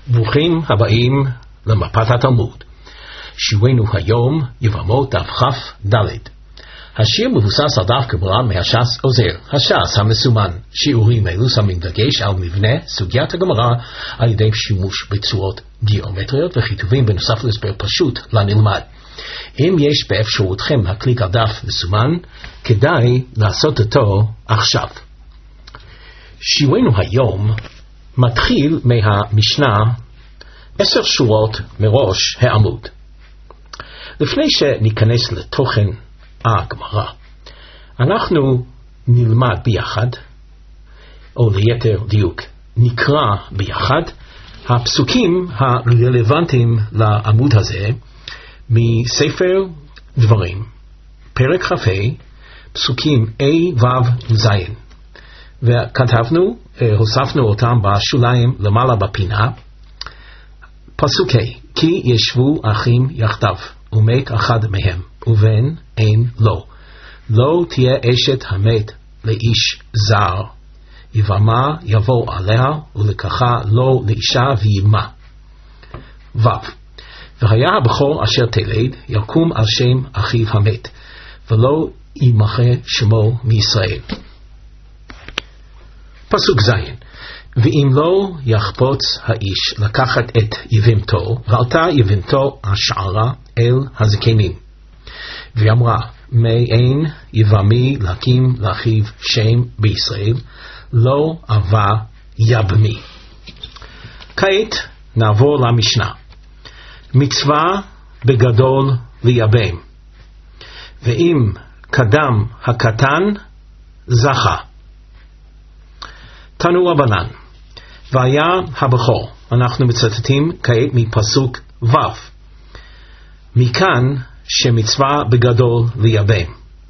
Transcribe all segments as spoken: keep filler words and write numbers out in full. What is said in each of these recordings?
ברוכים הבאים למפת התלמוד. שיעורנו היום יבמות דף כ"ד. השיר מבוסס על דף קבלה מהש"ס עוזר, הש"ס המסומן. שיעורים אלו שמים דגש על מבנה סוגיית הגמרא על ידי שימוש בצורות גיאומטריות וכיתובים בנוסף להסבר פשוט לנלמד. אם יש באפשרותכם להקליק על דף מסומן, כדאי לעשות אותו עכשיו. שיעורנו היום מתחיל מהמשנה עשר שורות מראש העמוד. לפני שניכנס לתוכן הגמרא, אנחנו נלמד ביחד, או ליתר דיוק נקרא ביחד, הפסוקים הרלוונטיים לעמוד הזה מספר דברים, פרק כ"ה, פסוקים A, ו', ז'. וכתבנו, הוספנו אותם בשוליים למעלה בפינה, פסוקי, כי ישבו אחים יחדיו, ומת אחד מהם, ובן אין לו. לא תהיה אשת המת לאיש זר, יבמה יבוא עליה, ולקחה לו לאישה וימה. ו' והיה הבכור אשר תלד, יקום על שם אחיו המת, ולא ימחה שמו מישראל. פסוק ז' ואם לא יחפוץ האיש לקחת את יבמתו, ועלתה יבמתו השערה אל הזקנים, ואמרה, מאין יבמי להקים לאחיו שם בישראל, לא אבה יבמי. כעת נעבור למשנה. מצווה בגדול ליבם, ואם קדם הקטן זכה. תנו רבנן, והיה הבכור, אנחנו מצטטים כעת מפסוק ו', מכאן שמצווה בגדול ליבם.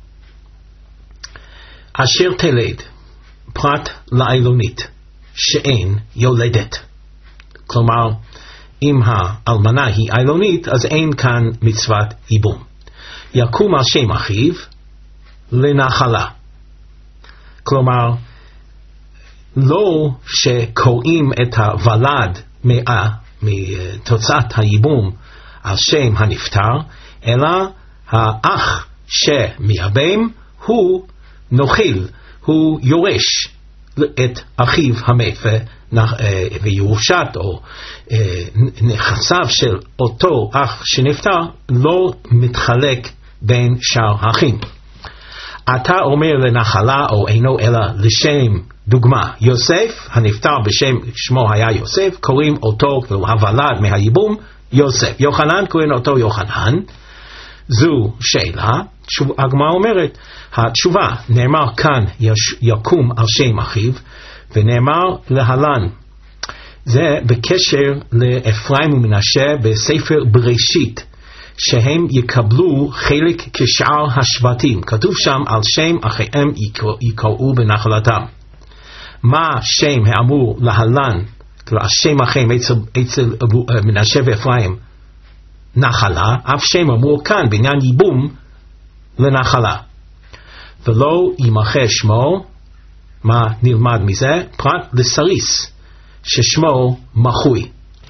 אשר תלד, פרט לאילונית, שאין יולדת. כלומר, אם האלמנה היא אילונית, אז אין כאן מצוות ייבום. יקום על שם אחיו לנחלה. כלומר, לא שקוראים את הוולד מה, מתוצאת הייבום על שם הנפטר, אלא האח שמייבם הוא נוחיל, הוא יורש את אחיו המת, וירושת או נכסיו של אותו אח שנפטר לא מתחלק בין שאר האחים. אתה אומר לנחלה או אינו אלא לשם, דוגמה, יוסף, הנפטר בשם שמו היה יוסף, קוראים אותו הוולד מהייבום יוסף. יוחנן קוראים אותו יוחנן. זו שאלה. הגמרא אומרת, התשובה, נאמר כאן יקום על שם אחיו, ונאמר להלן. זה בקשר לאפרים ומנשה בספר בראשית, שהם יקבלו חלק כשאר השבטים. כתוב שם על שם אחיהם יקראו בנחלתם. מה שם האמור להלן, השם אחיהם אצל, אצל מנשה ואפרים נחלה, אף שם אמור כאן בעניין ייבום לנחלה. ולא ימחה שמו, מה נלמד מזה? פרט לסריס, ששמו מחוי.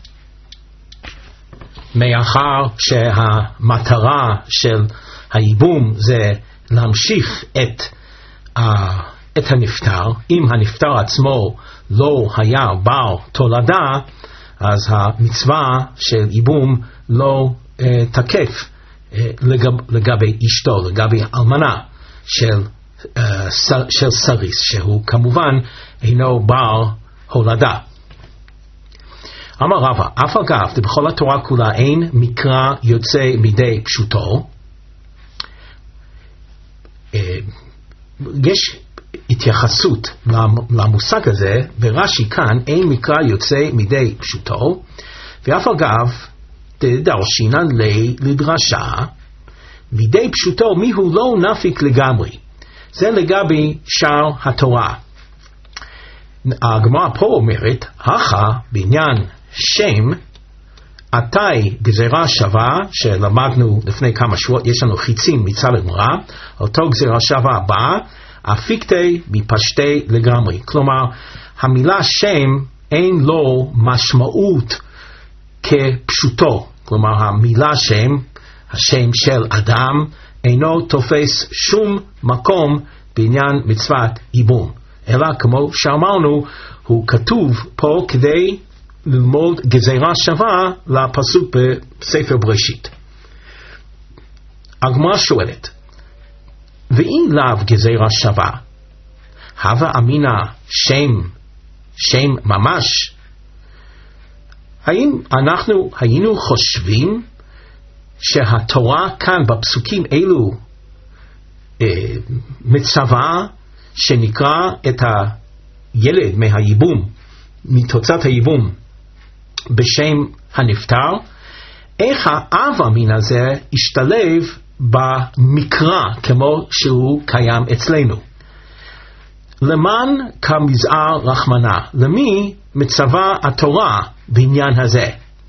מאחר שהמטרה של הייבום זה להמשיך את, uh, את הנפטר, אם הנפטר עצמו לא היה בר תולדה, אז המצווה של ייבום לא uh, תקף uh, לגב, לגבי אשתו, לגבי אלמנה של, uh, ס, של סריס, שהוא כמובן אינו בר הולדה. אמר רבא, אף אגב, בכל התורה כולה אין מקרא יוצא מידי פשוטו. יש התייחסות למושג הזה, ברש"י כאן אין מקרא יוצא מידי פשוטו, ואף אגב, דרשינן לי לדרשה, מידי פשוטו מיהו לא נפיק לגמרי. זה לגבי שאר התורה. הגמרא פה אומרת, הכה בעניין שם, עתי גזירה שווה, שלמדנו לפני כמה שבועות, יש לנו חיצים מצד הגמרא, אותו גזירה שווה הבאה, אפיקתי בפשטי לגמרי. כלומר, המילה שם אין לו משמעות כפשוטו. כלומר, המילה שם, השם של אדם, אינו תופס שום מקום בעניין מצוות ייבום. אלא כמו שאמרנו, הוא כתוב פה כדי ללמוד גזירה שווה לפסוק בספר בראשית. הגמרא שואלת, ואם לאו גזירה שווה, הווה אמינא שם, שם ממש, האם אנחנו היינו חושבים שהתורה כאן בפסוקים אלו אה, מצווה שנקרא את הילד מהייבום, מתוצאת הייבום, בשם הנפטר? איך האב המין הזה השתלב במקרא כמו שהוא קיים אצלנו? למען כמזער רחמנה, למי מצווה התורה בעניין הזה?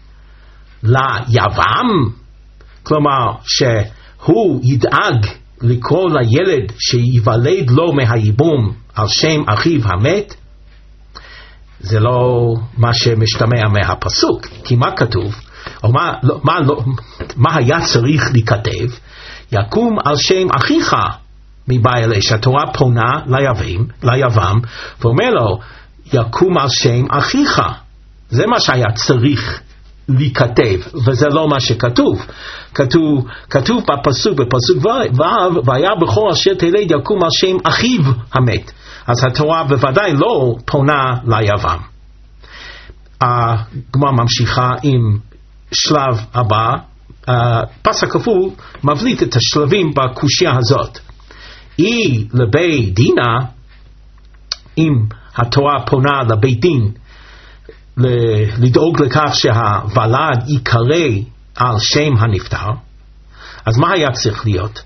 ליבם? כלומר שהוא ידאג לקרוא לילד שיוולד לו מהייבום על שם אחיו המת? זה לא מה שמשתמע מהפסוק, כי מה כתוב? או מה, לא, מה, לא, מה היה צריך להיכתב? יקום על שם אחיך מבעלה, שהתורה פונה ליבם, ליבם ואומר לו יקום על שם אחיך. זה מה שהיה צריך להיכתב, וזה לא מה שכתוב. כתוב, כתוב בפסוק, בפסוק ו' והיה בכור אשר תלד יקום על שם אחיו המת. אז התורה בוודאי לא פונה ליבם. הגמרא ממשיכה עם שלב הבא. פסק כפול מבליט את השלבים בקושיה הזאת. אי לבית דינה, אם התורה פונה לבית דין לדאוג לכך שהוולד יקרא על שם הנפטר, אז מה היה צריך להיות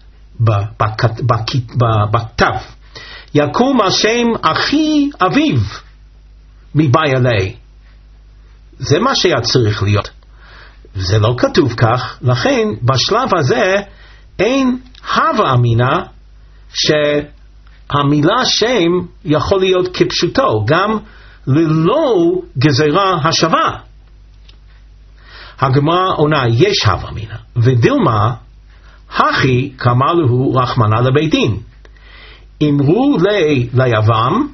בכתב? יקום על שם אחי אביו מבעלה. זה מה שהיה צריך להיות. זה לא כתוב כך, לכן בשלב הזה אין הווה אמינא שהמילה שם יכול להיות כפשוטו, גם ללא גזירה השווה. הגמרא עונה, יש הווה אמינא, ודילמה, הכי כמה לו רחמנא לבית דין. אמרו לי ליבם,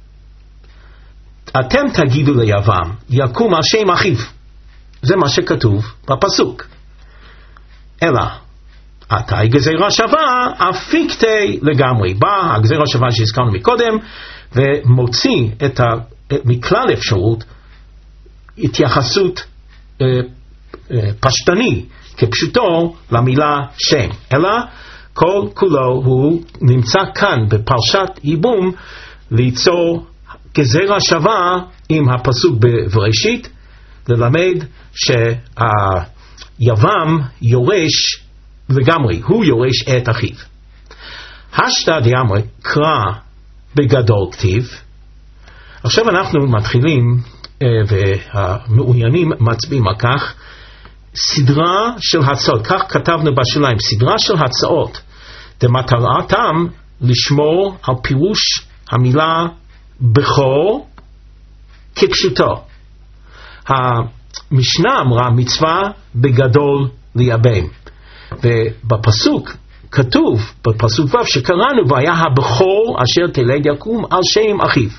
אתם תגידו ליבם, יקום על שם אחיו. זה מה שכתוב בפסוק. אלא, עתה גזירה שווה, אפיקתי לגמרי. בא הגזירה שווה שהזכרנו מקודם, ומוציא את ה, מכלל אפשרות התייחסות אה, אה, פשטני, כפשוטו למילה שם. אלא, כל כולו הוא נמצא כאן בפרשת ייבום, ליצור גזירה שווה עם הפסוק בבראשית, ללמד שהיבם יורש לגמרי, הוא יורש את אחיו. השתא דאמרי קרא בגדול כתיב. עכשיו אנחנו מתחילים, והמעוניינים מצביעים על כך, סדרה של הצעות, כך כתבנו בשוליים, סדרה של הצעות, דמטרתם לשמור על פירוש המילה בכור כפשוטו. המשנה אמרה מצווה בגדול לייבם, ובפסוק כתוב בפסוק ו' שקראנו והיה הבכור אשר תלד יקום על שם אחיו.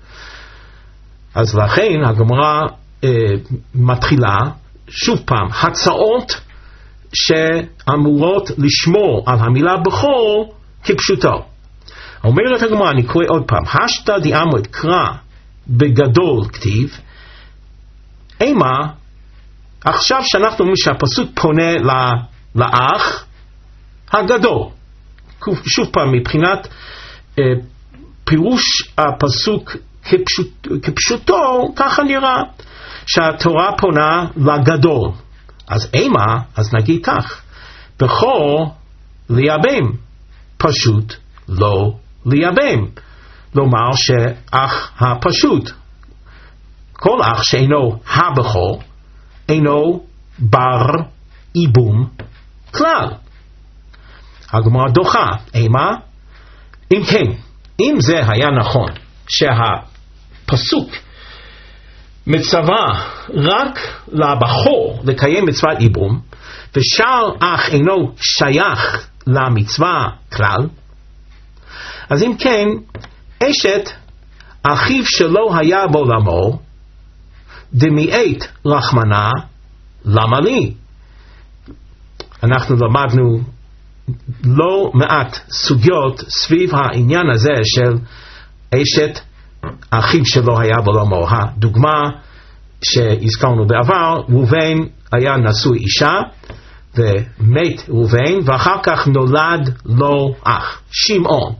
אז לכן הגמרא אה, מתחילה שוב פעם הצעות שאמורות לשמור על המילה בכור כפשוטו. אומרת הגמרא, אני קורא עוד פעם, השתא דאמרת קרא בגדול כתיב. אימה, עכשיו שאנחנו אומרים שהפסוק פונה לאח הגדול, שוב פעם מבחינת אה, פירוש הפסוק כפשוט, כפשוטו, ככה נראה שהתורה פונה לגדול. אז אימה, אז נגיד כך, בכור לייבם, פשוט לא לייבם. לומר שאח הפשוט, כל אח שאינו הבכור, אינו בר ייבום כלל. הגמרא דוחה, אימה? אם כן, אם זה היה נכון, שהפסוק מצווה רק לבחור לקיים מצוות ייבום, ושאר אח אינו שייך למצווה כלל, אז אם כן, אשת אחיו שלא היה בעולמו, דמיית רחמנה, למה לי? אנחנו למדנו לא מעט סוגיות סביב העניין הזה של אשת אחיו שלא היה בעולמו. הדוגמה שהזכרנו בעבר, ראובן היה נשוי אישה ומת ראובן, ואחר כך נולד לו אח, שמעון.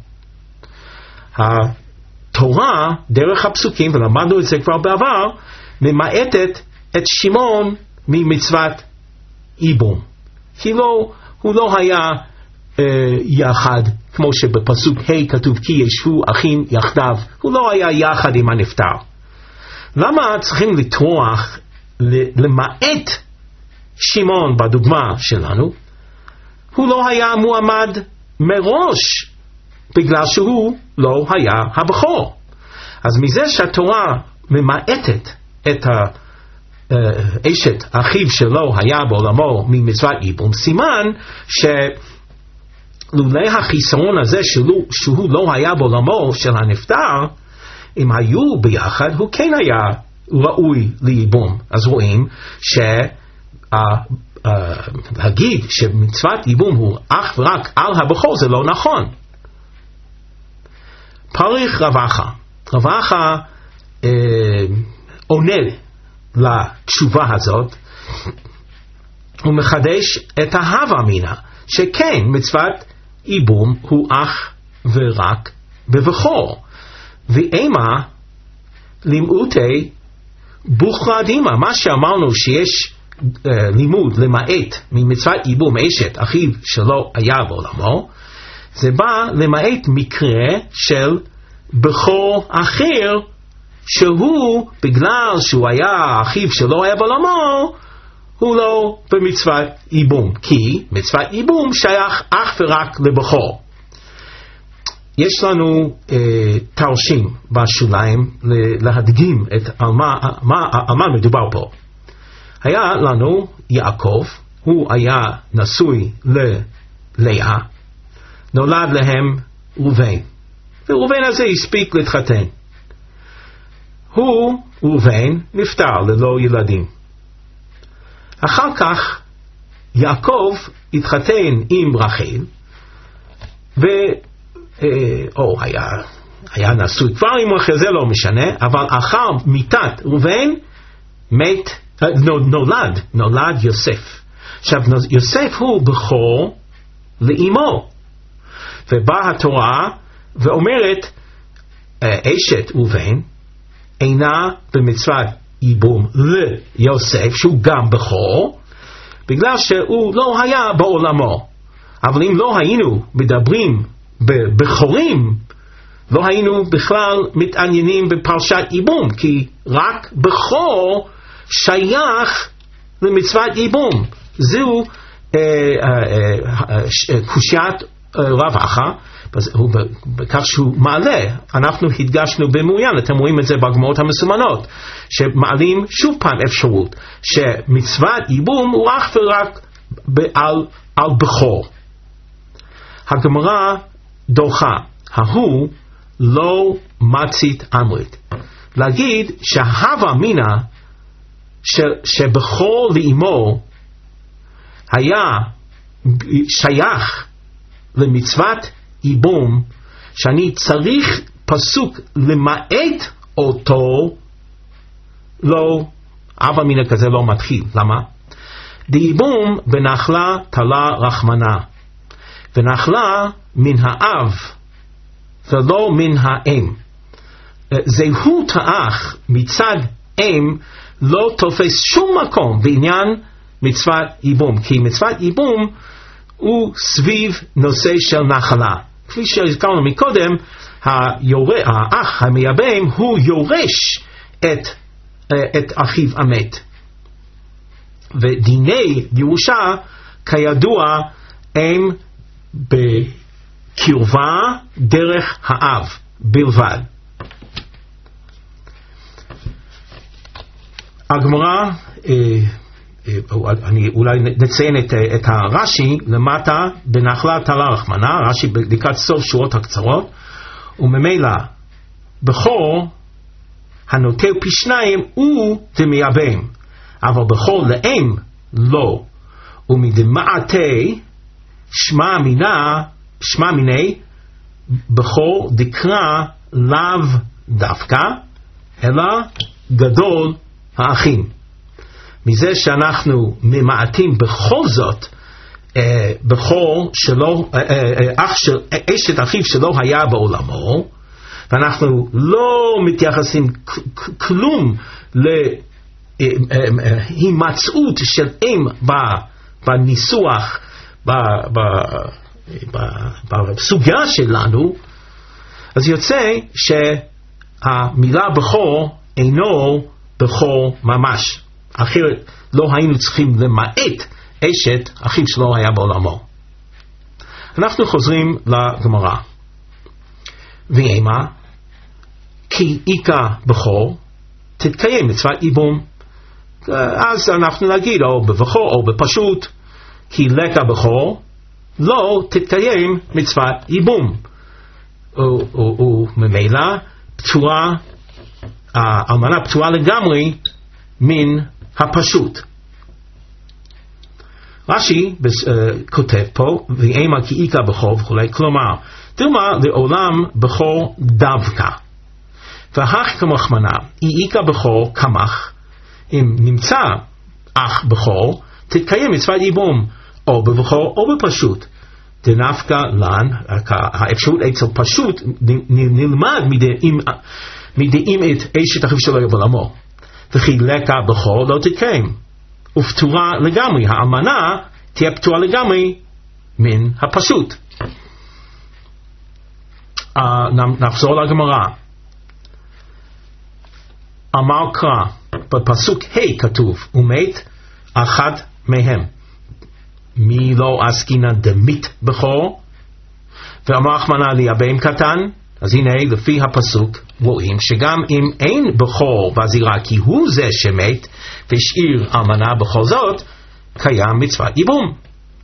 התורה דרך הפסוקים, ולמדנו את זה כבר בעבר, ממעטת את שמעון ממצוות ייבום, כי לא, הוא לא היה אה, יחד, כמו שבפסוק ה' כתוב כי ישבו אחים יחדיו, הוא לא היה יחד עם הנפטר. למה צריכים לטרוח למעט שמעון בדוגמה שלנו? הוא לא היה מועמד מראש, בגלל שהוא לא היה הבכור. אז מזה שהתורה ממעטת את האשת אחיו שלו היה בעולמו ממצוות ייבום, סימן שלולא החיסרון הזה שהוא, שהוא לא היה בעולמו של הנפטר, אם היו ביחד הוא כן היה ראוי לייבום. אז רואים שלהגיד שמצוות ייבום הוא אך ורק על הבכור זה לא נכון. פריך רב אחא, רב אחא אה, עונה לתשובה הזאת, הוא מחדש את ההווה אמינא, שכן מצוות ייבום הוא אך ורק בבכור, ואימה לימודי בוכרא דימא, מה שאמרנו שיש אה, לימוד למעט ממצוות ייבום אשת אחיו שלא היה בעולמו, זה בא למעט מקרה של בכור אחר, שהוא בגלל שהוא היה אחיו שלא היה בעולמו, הוא לא במצוות ייבום, כי מצוות ייבום שייך אך ורק לבכור. יש לנו אה, תרשים בשוליים להדגים את על מה, מה, על מה מדובר פה. היה לנו יעקב, הוא היה נשוי ללאה, נולד להם ראובן, וראובן הזה הספיק להתחתן. הוא, ראובן, נפטר ללא ילדים. אחר כך יעקב התחתן עם רחל, ו או היה, היה נשוי כבר עם רחל, זה לא משנה, אבל אחר מיתת ראובן מת, נולד, נולד יוסף. עכשיו יוסף הוא בכור לאמו, ובאה התורה ואומרת אשת ראובן אינה במצוות ייבום ליוסף שהוא גם בכור, בגלל שהוא לא היה בעולמו. אבל אם לא היינו מדברים בבכורים, לא היינו בכלל מתעניינים בפרשת ייבום, כי רק בכור שייך למצוות ייבום. זהו קושיית רב אחא, בכך שהוא מעלה. אנחנו הדגשנו במעוין, אתם רואים את זה בגמרות המסומנות, שמעלים שוב פעם אפשרות שמצוות ייבום הוא אך ורק על, על בכור. הגמרא דוחה, ההוא לא מצית אמרית. להגיד שההווה אמינא שבכור לאמו היה שייך למצוות ייבום, שאני צריך פסוק למעט אותו, לא, הווה אמינא כזה לא מתחיל. למה? דייבום בנחלה תלה רחמנה, ונחלה מן האב ולא מן האם. זהות האח מצד אם לא תופס שום מקום בעניין מצוות ייבום, כי מצוות ייבום הוא סביב נושא של נחלה. כפי שהזכרנו מקודם, היורה, האח המייבם הוא יורש את, את אחיו המת. ודיני ירושה כידוע הם בקרבה דרך האב בלבד. הגמרא, אני אולי נציין את, את הרש"י למטה בנחלה תלה רחמנה, רש"י לקראת סוף שורות הקצרות, וממילא בכור הנוטל פי שניים הוא דמייבם, אבל בכור לאם לא, ומדמעתי שמע מינה, שמע מיני בכור דקרא לאו דווקא, אלא גדול האחים. מזה שאנחנו ממעטים בכל זאת אה, בכור שלא, אה, אה, אח של, אשת אחיו שלא היה בעולמו, ואנחנו לא מתייחסים כלום להימצאות של אם בניסוח, בסוגיה שלנו, אז יוצא שהמילה בכור אינו בכור ממש. אחרת לא היינו צריכים למעט אשת אחיו שלא היה בעולמו. אנחנו חוזרים לגמרא. ואימה, כי איכה בכור תתקיים מצוות ייבום. אז אנחנו נגיד או בבכור או בפשוט, כי לקה בכור לא תתקיים מצוות ייבום. וממילא פטורה, האלמנה פטורה לגמרי מן הפשוט. רש"י כותב פה, ואימה כי איכה בכור וכולי, כלומר, דילמה לעולם בכור דווקא. והך כמחמנה, איכה בכור כמך, אם נמצא אח בכור, תתקיים מצוות ייבום, או בבכור או בפשוט. דנפקא לן, האפשרות אצל פשוט נלמד מדעים את אשת אחיו שלו בעולמו. וכי לקה בכור לא תתקיים, ופטורה לגמרי, האלמנה תהיה פטורה לגמרי מן הפשוט. Uh, נחזור לגמרא. אמר קרא, בפסוק ה' כתוב, ומת אחד מהם. מי לא עסקינן דמית בכור? ואמר רחמנא לייבם קטן. אז הנה לפי הפסוק רואים שגם אם אין בכור בזירה כי הוא זה שמת והשאיר אלמנה בכל זאת, קיים מצוות ייבום.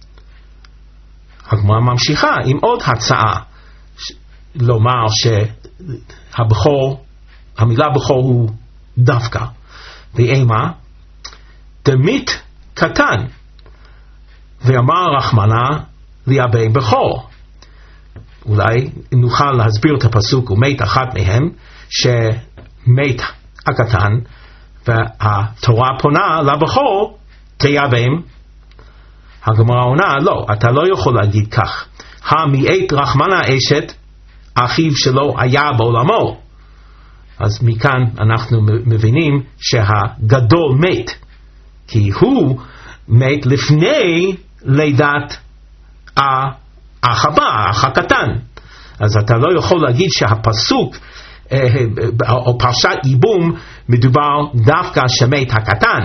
הגמרא ממשיכה עם עוד הצעה, לומר שהבכור, המילה בכור הוא דווקא. ואימה, דמית קטן. ואמר רחמנא לייבם בכור. אולי נוכל להסביר את הפסוק ומת אחת מהם, שמת הקטן, והתורה פונה לבכור תייבם. הגמרא עונה, לא, אתה לא יכול להגיד כך. המית רחמנא אשת אחיו שלו היה בעולמו. אז מכאן אנחנו מבינים שהגדול מת, כי הוא מת לפני לידת האח הבא, האח הקטן. אז אתה לא יכול להגיד שהפסוק או פרשת ייבום מדובר דווקא שמת הקטן.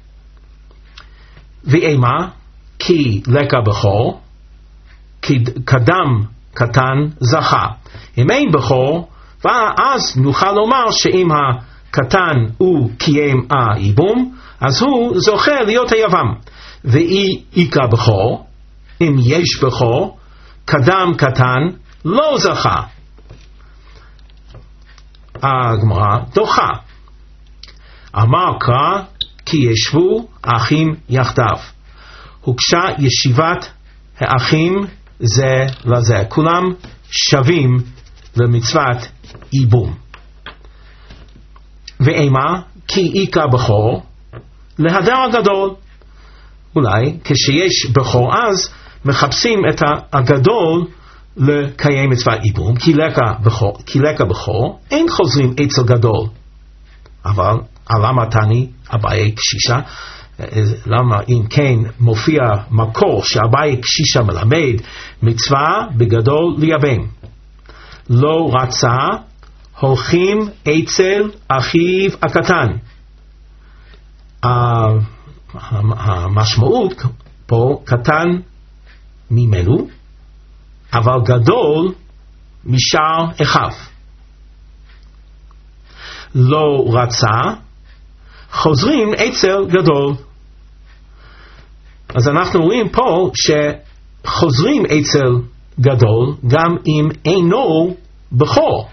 ואימה, כי לקה בכור, כי קדם קטן זכה. אם אין בכור, ואז נוכל לומר שאם הקטן הוא קיים הייבום, אז הוא זוכה להיות היבם. ואי איכה בכור, אם יש בכור, קדם קטן לא זכה. הגמרא דוחה. אמר קרא, כי ישבו אחים יחדיו. הוגשה ישיבת האחים זה לזה. כולם שווים למצוות ייבום. ואימה, כי איכה בכור, להדר הגדול. אולי כשיש בכור אז מחפשים את הגדול לקיים מצוות ייבום, כי לקה בכור, כי לקה בכור, אין חוזרים אצל גדול. אבל למה תני אביי קשישה? למה אם כן מופיע מקור שאביי קשישה מלמד מצווה בגדול לייבם? לא רצה, הולכים אצל אחיו הקטן. המשמעות פה קטן ממנו, אבל גדול משאר אחיו. לא רצה, חוזרים אצל גדול. אז אנחנו רואים פה שחוזרים אצל גדול גם אם אינו בכור.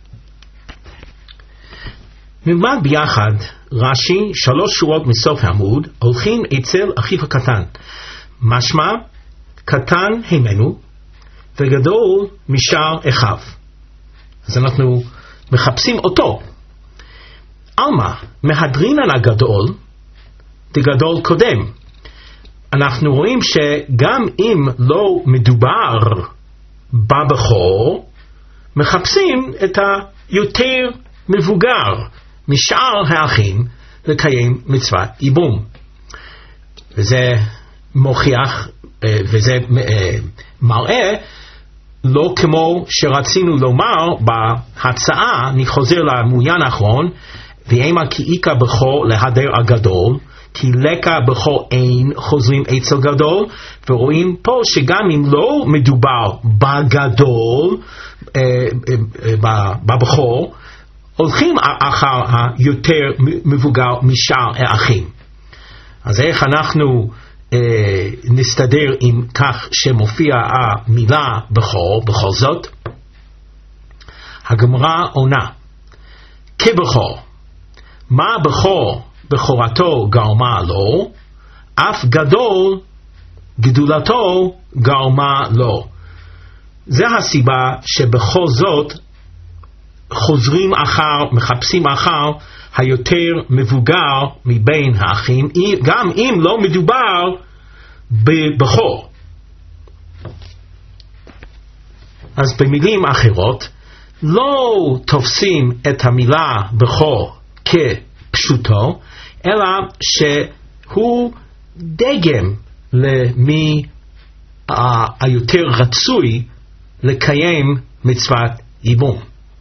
נלמד ביחד רש"י שלוש שורות מסוף העמוד, הולכים אצל אחיו הקטן. משמע, קטן הימנו וגדול משאר אחיו. אז אנחנו מחפשים אותו. אלמה, מהדרין על הגדול, דגדול קודם. אנחנו רואים שגם אם לא מדובר בבכור, מחפשים את היותר מבוגר משאר האחים לקיים מצוות ייבום. וזה מוכיח וזה מראה לא כמו שרצינו לומר בהצעה. אני חוזר למעוין האחרון, ואימה כי איכה בכור להדר הגדול, כי לקה בכור אין חוזרים אצל גדול. ורואים פה שגם אם לא מדובר בגדול, בבכור, הולכים אחר היותר מבוגר משאר האחים. אז איך אנחנו אה, נסתדר עם כך שמופיע המילה בכור בכל זאת? הגמרא עונה, כבכור, מה בכור בכורתו גרמה לו, אף גדול גדולתו גרמה לו. זה הסיבה שבכל זאת חוזרים אחר, מחפשים אחר היותר מבוגר מבין האחים, גם אם לא מדובר בבכור. אז במילים אחרות, לא תופסים את המילה בכור כפשוטו, אלא שהוא דגם למי היותר רצוי לקיים מצוות ייבום.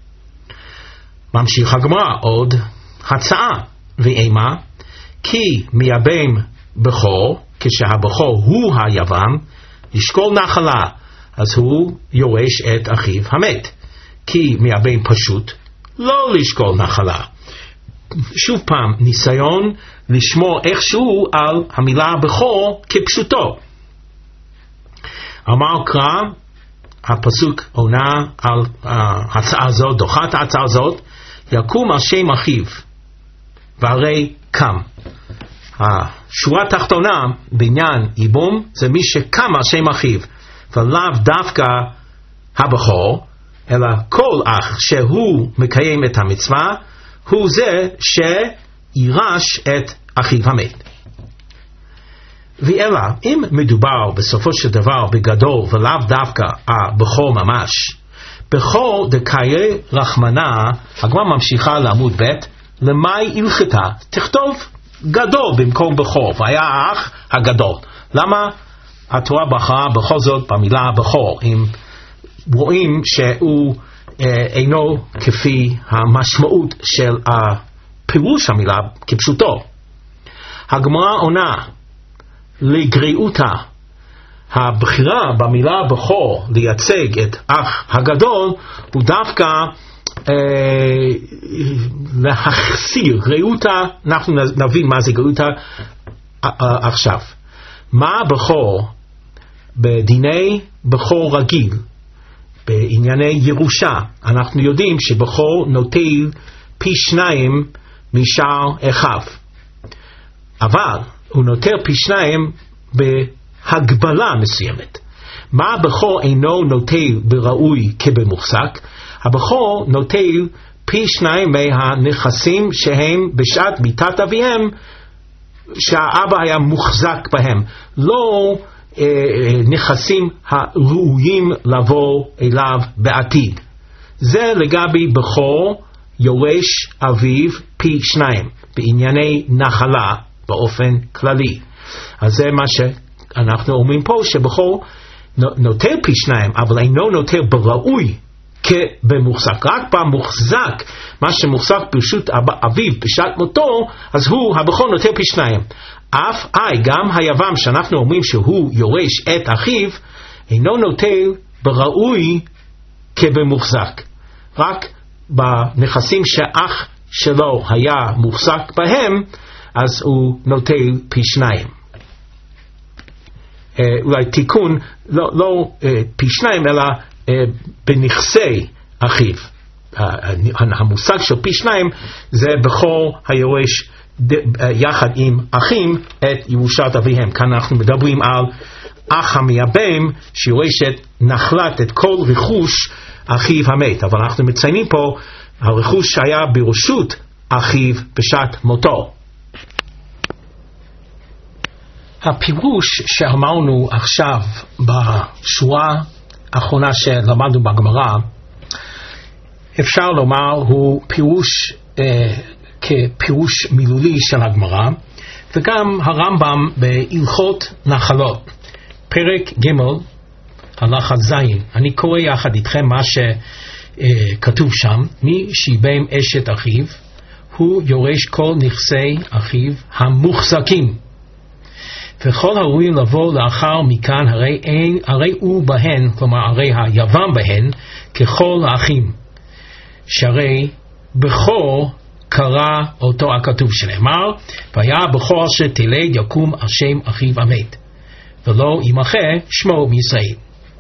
ממשיך הגמרא עוד הצעה, ואימה כי מייבם בכור, כשהבכור הוא היבם, לשקול נחלה, אז הוא יורש את אחיו המת. כי מייבם פשוט, לא לשקול נחלה. שוב פעם, ניסיון לשמור איכשהו על המילה בכור כפשוטו. אמר קרא, הפסוק עונה על ההצעה הזאת, דוחת ההצעה הזאת, יקום על שם אחיו והרי קם. השורה התחתונה בעניין ייבום זה מי שקם על שם אחיו, ולאו דווקא הבכור, אלא כל אח שהוא מקיים את המצווה הוא זה שירש את אחיו המת. ואלא, אם מדובר בסופו של דבר בגדול ולאו דווקא הבכור ממש, בכור דקאי רחמנה, הגמרא ממשיכה לעמוד ב', למאי הלכתה, תכתוב גדול במקום בכור, והיה האח הגדול. למה התורה בחרה בכל זאת במילה בכור, אם רואים שהוא אה, אינו כפי המשמעות של הפירוש המילה כפשוטו? הגמרא עונה, לגריעותה, הבחירה במילה בכור לייצג את אח הגדול הוא דווקא אה, להחסיר גריעותה. אנחנו נבין מה זה גריעותה אה, אה, עכשיו. מה בכור בדיני בכור רגיל, בענייני ירושה? אנחנו יודעים שבכור נוטל פי שניים משאר אחיו, אבל הוא נוטל פי שניים בהגבלה מסוימת. מה הבכור אינו נוטל בראוי כבמוחזק? הבכור נוטל פי שניים מהנכסים שהם בשעת מיתת אביהם, שהאבא היה מוחזק בהם, לא אה, נכסים הראויים לבוא אליו בעתיד. זה לגבי בכור יורש אביו פי שניים בענייני נחלה באופן כללי. אז זה מה שאנחנו אומרים פה, שבכור נוטל פי שניים, אבל אינו נוטל בראוי כבמוחזק. רק במוחזק, מה שמוחזק ברשות אביו בשעת מותו, אז הוא, הבכור נוטל פי שניים. אף אי, גם היבם שאנחנו אומרים שהוא יורש את אחיו, אינו נוטל בראוי כבמוחזק. רק בנכסים שאח שלו היה מוחזק בהם, אז הוא נוטל פי שניים. אה, אולי תיקון, לא, לא אה, פי שניים, אלא אה, בנכסי אחיו. המושג של פי שניים זה בכור היורש יחד עם אחים את ירושת אביהם. כאן אנחנו מדברים על אח המייבם שיורש את נחלת את כל רכוש אחיו המת, אבל אנחנו מציינים פה הרכוש שהיה ברשות אחיו בשעת מותו. הפירוש שאמרנו עכשיו בשורה האחרונה שלמדנו בגמרא, אפשר לומר הוא פירוש אה, כפירוש מילולי של הגמרא, וגם הרמב"ם בהלכות נחלות פרק ג' הלכה זין. אני קורא יחד איתכם מה שכתוב שם. מי שיבם אשת אחיו הוא יורש כל נכסי אחיו המוחזקים, וכל הראוי לבוא לאחר מכאן הרי, אין, הרי הוא בהן, כלומר הרי היבם בהן ככל האחים, שהרי בכור קרא אותו הכתוב שנאמר והיה בכור אשר תלד יקום על שם אחיו המת ולא ימחה שמו מישראל.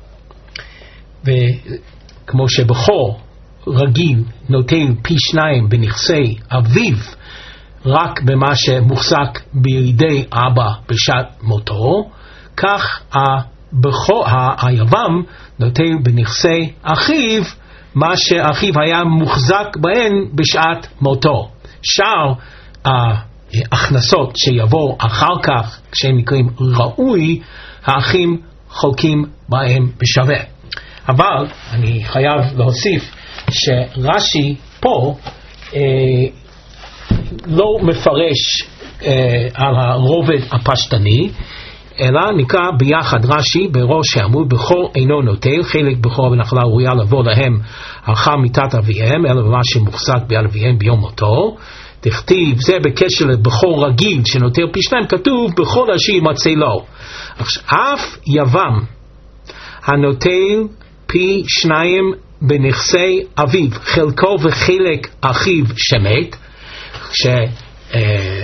וכמו שבכור רגיל נוטל פי שניים בנכסי אביו רק במה שמוחזק בידי אבא בשעת מותו, כך הבכור, היבם נוטל בנכסי אחיו מה שאחיו היה מוחזק בהן בשעת מותו. שאר ההכנסות שיבוא אחר כך כשהם מקרים ראוי, האחים חולקים בהם בשווה. אבל אני חייב להוסיף שרש"י פה אה, לא מפרש אה, על הרובד הפשטני, אלא נקרא ביחד רש"י בראש העמוד בכור אינו נוטל חלק בכור בנחלה ראויה לבוא להם אחר מיתת אביהם אלא במה שמוחזק ביד אביהם ביום מותו. תכתיב זה בקשר לבכור רגיל שנוטל פי שניים, כתוב בכל אשר ימצא לו. אף יבם הנוטל פי שניים בנכסי אביו חלקו וחלק אחיו שמת, כשמת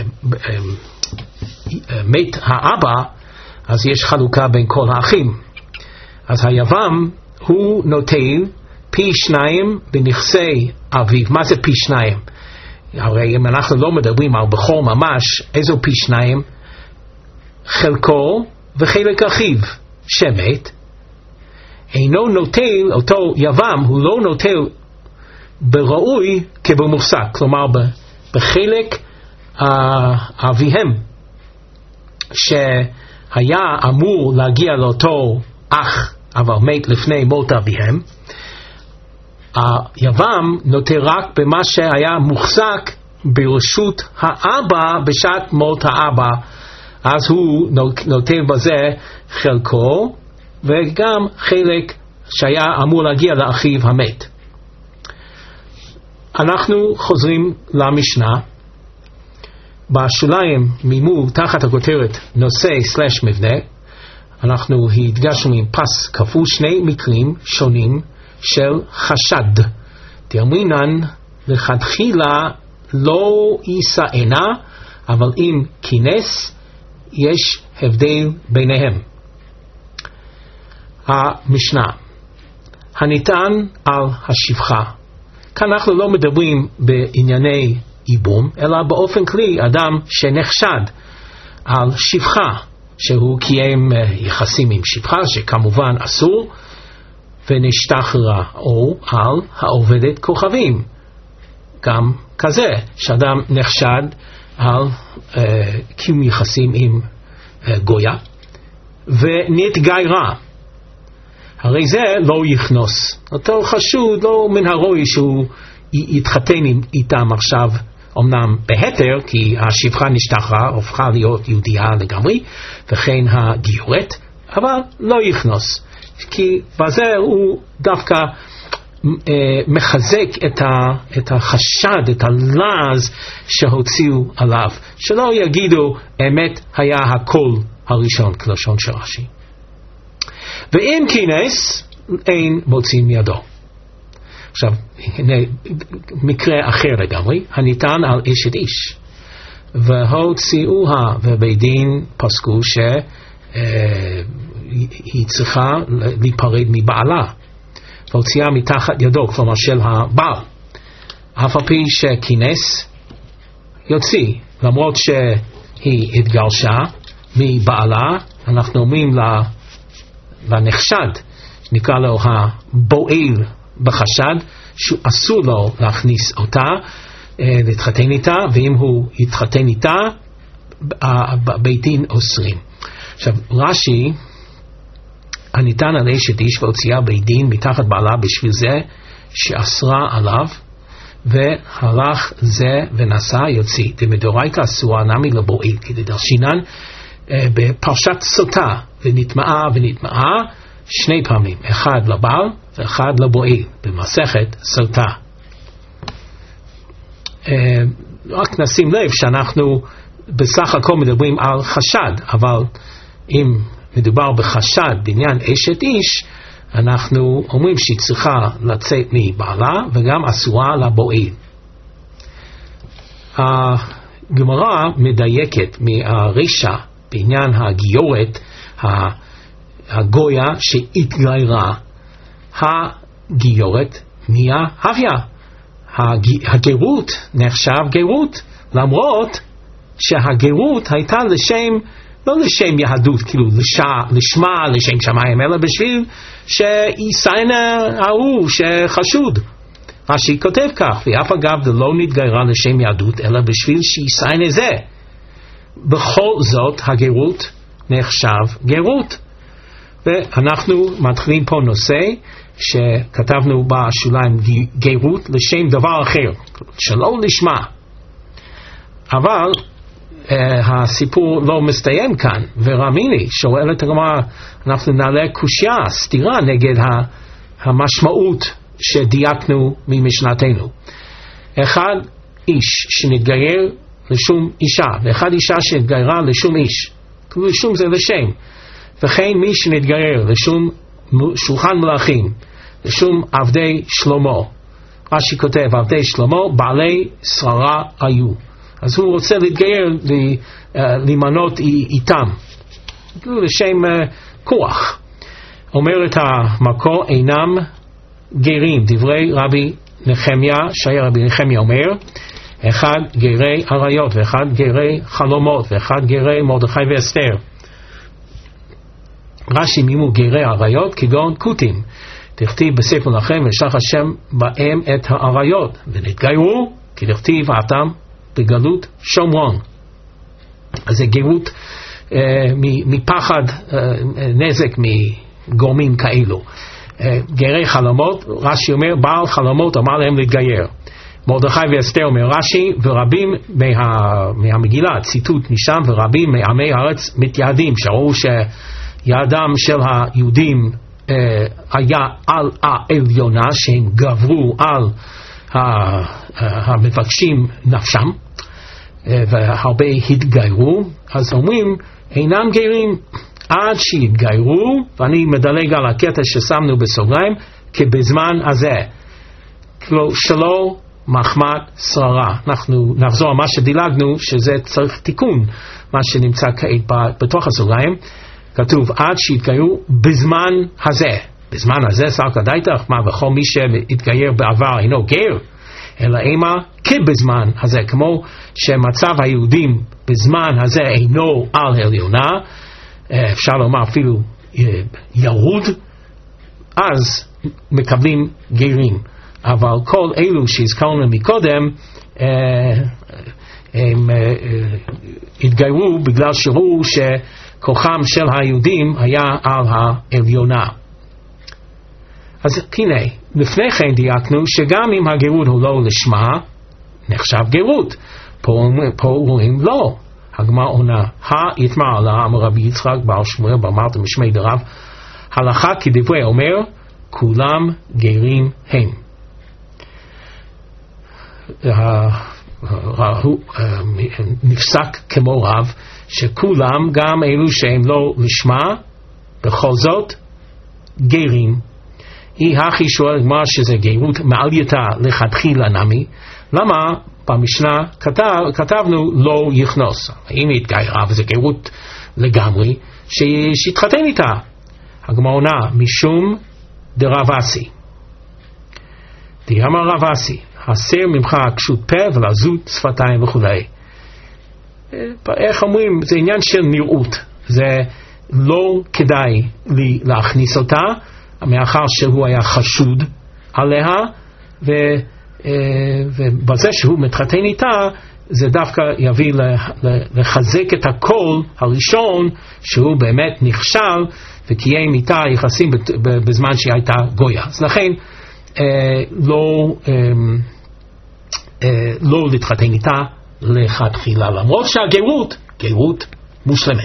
האבא אז יש חלוקה בין כל האחים, אז היבם הוא נוטל פי שניים בנכסי אביו. מה זה פי שניים? הרי אם אנחנו לא מדברים על בכור ממש, איזו פי שניים? חלקו וחלק אחיו שמת. אינו נוטל, אותו יבם הוא לא נוטל בראוי כבמוחזק, כלומר בחלק uh, אביהם שהיה אמור להגיע לאותו אח אבל מת לפני מות אביהם. היבם נוטל רק במה שהיה מוחזק ברשות האבא בשעת מות האבא, אז הוא נוטל בזה חלקו וגם חלק שהיה אמור להגיע לאחיו המת. אנחנו חוזרים למשנה. בשוליים ממול תחת הכותרת נושא סלש מבנה אנחנו הדגשנו עם פס כפול שני מקרים שונים של חשד. תאמינן לכתחילה לא יישאנה, אבל אם כינס יש הבדל ביניהם. המשנה הניתן על השפחה. כאן אנחנו לא מדברים בענייני ייבום, אלא באופן כלי אדם שנחשד על שפחה שהוא קיים יחסים עם שפחה שכמובן אסור, ונשתחררה, או על העובדת כוכבים, גם כזה שאדם נחשד על uh, קיום יחסים עם uh, גויה ונתגיירה, הרי זה לא יכנוס. אותו חשוד לא מן הראוי שהוא יתחתן איתם עכשיו, אמנם בהתר כי השפחה נשתחררה, הופכה להיות יהודייה לגמרי, וכן הגיורת, אבל לא יכנוס, כי בזה הוא דווקא אה, מחזק את, ה, את החשד, את הלעז שהוציאו עליו, שלא יגידו אמת היה הכל הראשון כלשון של רש"י. ואם כינס אין מוצאים ידו. עכשיו הנה מקרה אחר לגמרי, הניתן על אשת איש. והוציאוה, ובית דין פסקו שהיא צריכה להיפרד מבעלה, והוציאה מתחת ידו, כלומר של הבעל, אף על פי שכינס יוציא, למרות שהיא התגרשה מבעלה. אנחנו אומרים לנחשד, נקרא לו הבועל בחשד, שאסור לו להכניס אותה, להתחתן איתה, ואם הוא יתחתן איתה, בית דין אוסרים. עכשיו, רש"י, הניתן על אשת איש והוציאה בית דין מתחת בעלה בשביל זה שאסרה עליו, והלך זה ונשא יוציא. דמדאורייתא אסורה נמי לבועל, כדרשינן בפרשת סוטה, ונטמעה ונטמעה שני פעמים, אחד לבעל ואחד לבועל, במסכת סוטה. רק נשים לב שאנחנו בסך הכל מדברים על חשד, אבל אם מדובר בחשד בעניין אשת איש, אנחנו אומרים שהיא צריכה לצאת מבעלה וגם אסורה לבועל. הגמרא מדייקת מהרישה בעניין הגיורת, הגויה שהתגיירה, הגיורת נהיה הוויה. הגירות נחשב גירות, למרות שהגירות הייתה לשם, לא לשם יהדות, כאילו לשמה, לשם שמיים, אלא בשביל שיסיין ההוא שחשוד. רש"י כותב כך, ואף אגב לא נתגיירה לשם יהדות, אלא בשביל שיסיין זה. בכל זאת הגירות נחשב גירות. ואנחנו מתחילים פה נושא שכתבנו בשוליים, גירות לשם דבר אחר, שלא לשמה. אבל uh, הסיפור לא מסתיים כאן, ורמיני שואל את הגמרא, אנחנו נעלה קושיה, סתירה נגד המשמעות שדייקנו ממשנתנו. אחד איש שנתגייר לשום אישה, ואחד אישה שנתגיירה לשום איש, כאילו לשום זה לשם. וכן מי שנתגייר לשום שולחן מלכים, לשום עבדי שלמה, רש"י כותב עבדי שלמה בעלי שררה היו, אז הוא רוצה להתגייר להימנות איתם לשם כוח. אומרת המקור, אינם גרים, דברי רבי נחמיה, שהיה רבי נחמיה אומר, אחד גרי עריות ואחד גרי חלומות ואחד גרי מרדכי ואסתר. רש"י מימו גרי עריות כגון כותים, תכתיב בספר לכם ושלח השם בהם את העריות ונתגיירו, כי תכתיב עתם בגלות שומרון. אז זה גירות אה, מפחד, אה, נזק מגורמים כאלו. אה, גרי חלומות, רש"י אומר בעל חלומות אמר להם להתגייר. מרדכי ואסתר אומר רש"י, ורבים מה, מהמגילה, ציטוט משם, ורבים מעמי הארץ מתייעדים, שראו שיעדם של היהודים אה, היה על העליונה, שהם גברו על המבקשים נפשם, אה, והרבה התגיירו. אז אומרים אינם גרים עד שהתגיירו, ואני מדלג על הקטע ששמנו בסוגריים, כבזמן הזה, כאילו שלא מחמת שררה. אנחנו נחזור מה שדילגנו, שזה צריך תיקון, מה שנמצא כעת בתוך הסוגריים. כתוב עד שהתגיירו בזמן הזה. בזמן הזה סלקא דייתך, מה וכל מי שהתגייר בעבר אינו גר, אלא אימה כבזמן הזה, כמו שמצב היהודים בזמן הזה אינו על עליונה, אפשר לומר אפילו ירוד, אז מקבלים גרים. אבל כל אלו שהזכרנו מקודם הם התגיירו בגלל שראו שכוחם של היהודים היה על העליונה. אז הנה, לפני כן דייקנו שגם אם הגירות הוא לא לשמה, נחשב גירות. פה, פה רואים לא. הגמרא עונה, היתמר לה, אמר רבי יצחק בר שמואל באמרת משמי דרב, הלכה כדברי אומר, כולם גרים הם. נפסק כמו רב, שכולם, גם אלו שהם לא לשמה, בכל זאת גרים. היא הכי שואל מה שזה גרות מעלייתה לכתחילה נמי, למה במשנה כתב, כתבנו לא יכנוס? אם היא התגיירה וזה גרות לגמרי, שיתחתן איתה. הגמרא עונה, משום דרב אסי. דאמר רב אסי, הסר ממך קשות פה ולזות שפתיים וכו'. איך אומרים? זה עניין של נראות. זה לא כדאי לי להכניס אותה, מאחר שהוא היה חשוד עליה, ו, ובזה שהוא מתחתן איתה, זה דווקא יביא לחזק את הקול הראשון, שהוא באמת נכשל, וקיים איתה יחסים בזמן שהיא הייתה גויה. אז לכן, אה, לא, אה, אה, לא להתחתן איתה לכתחילה, למרות שהגרות, גרות מושלמת.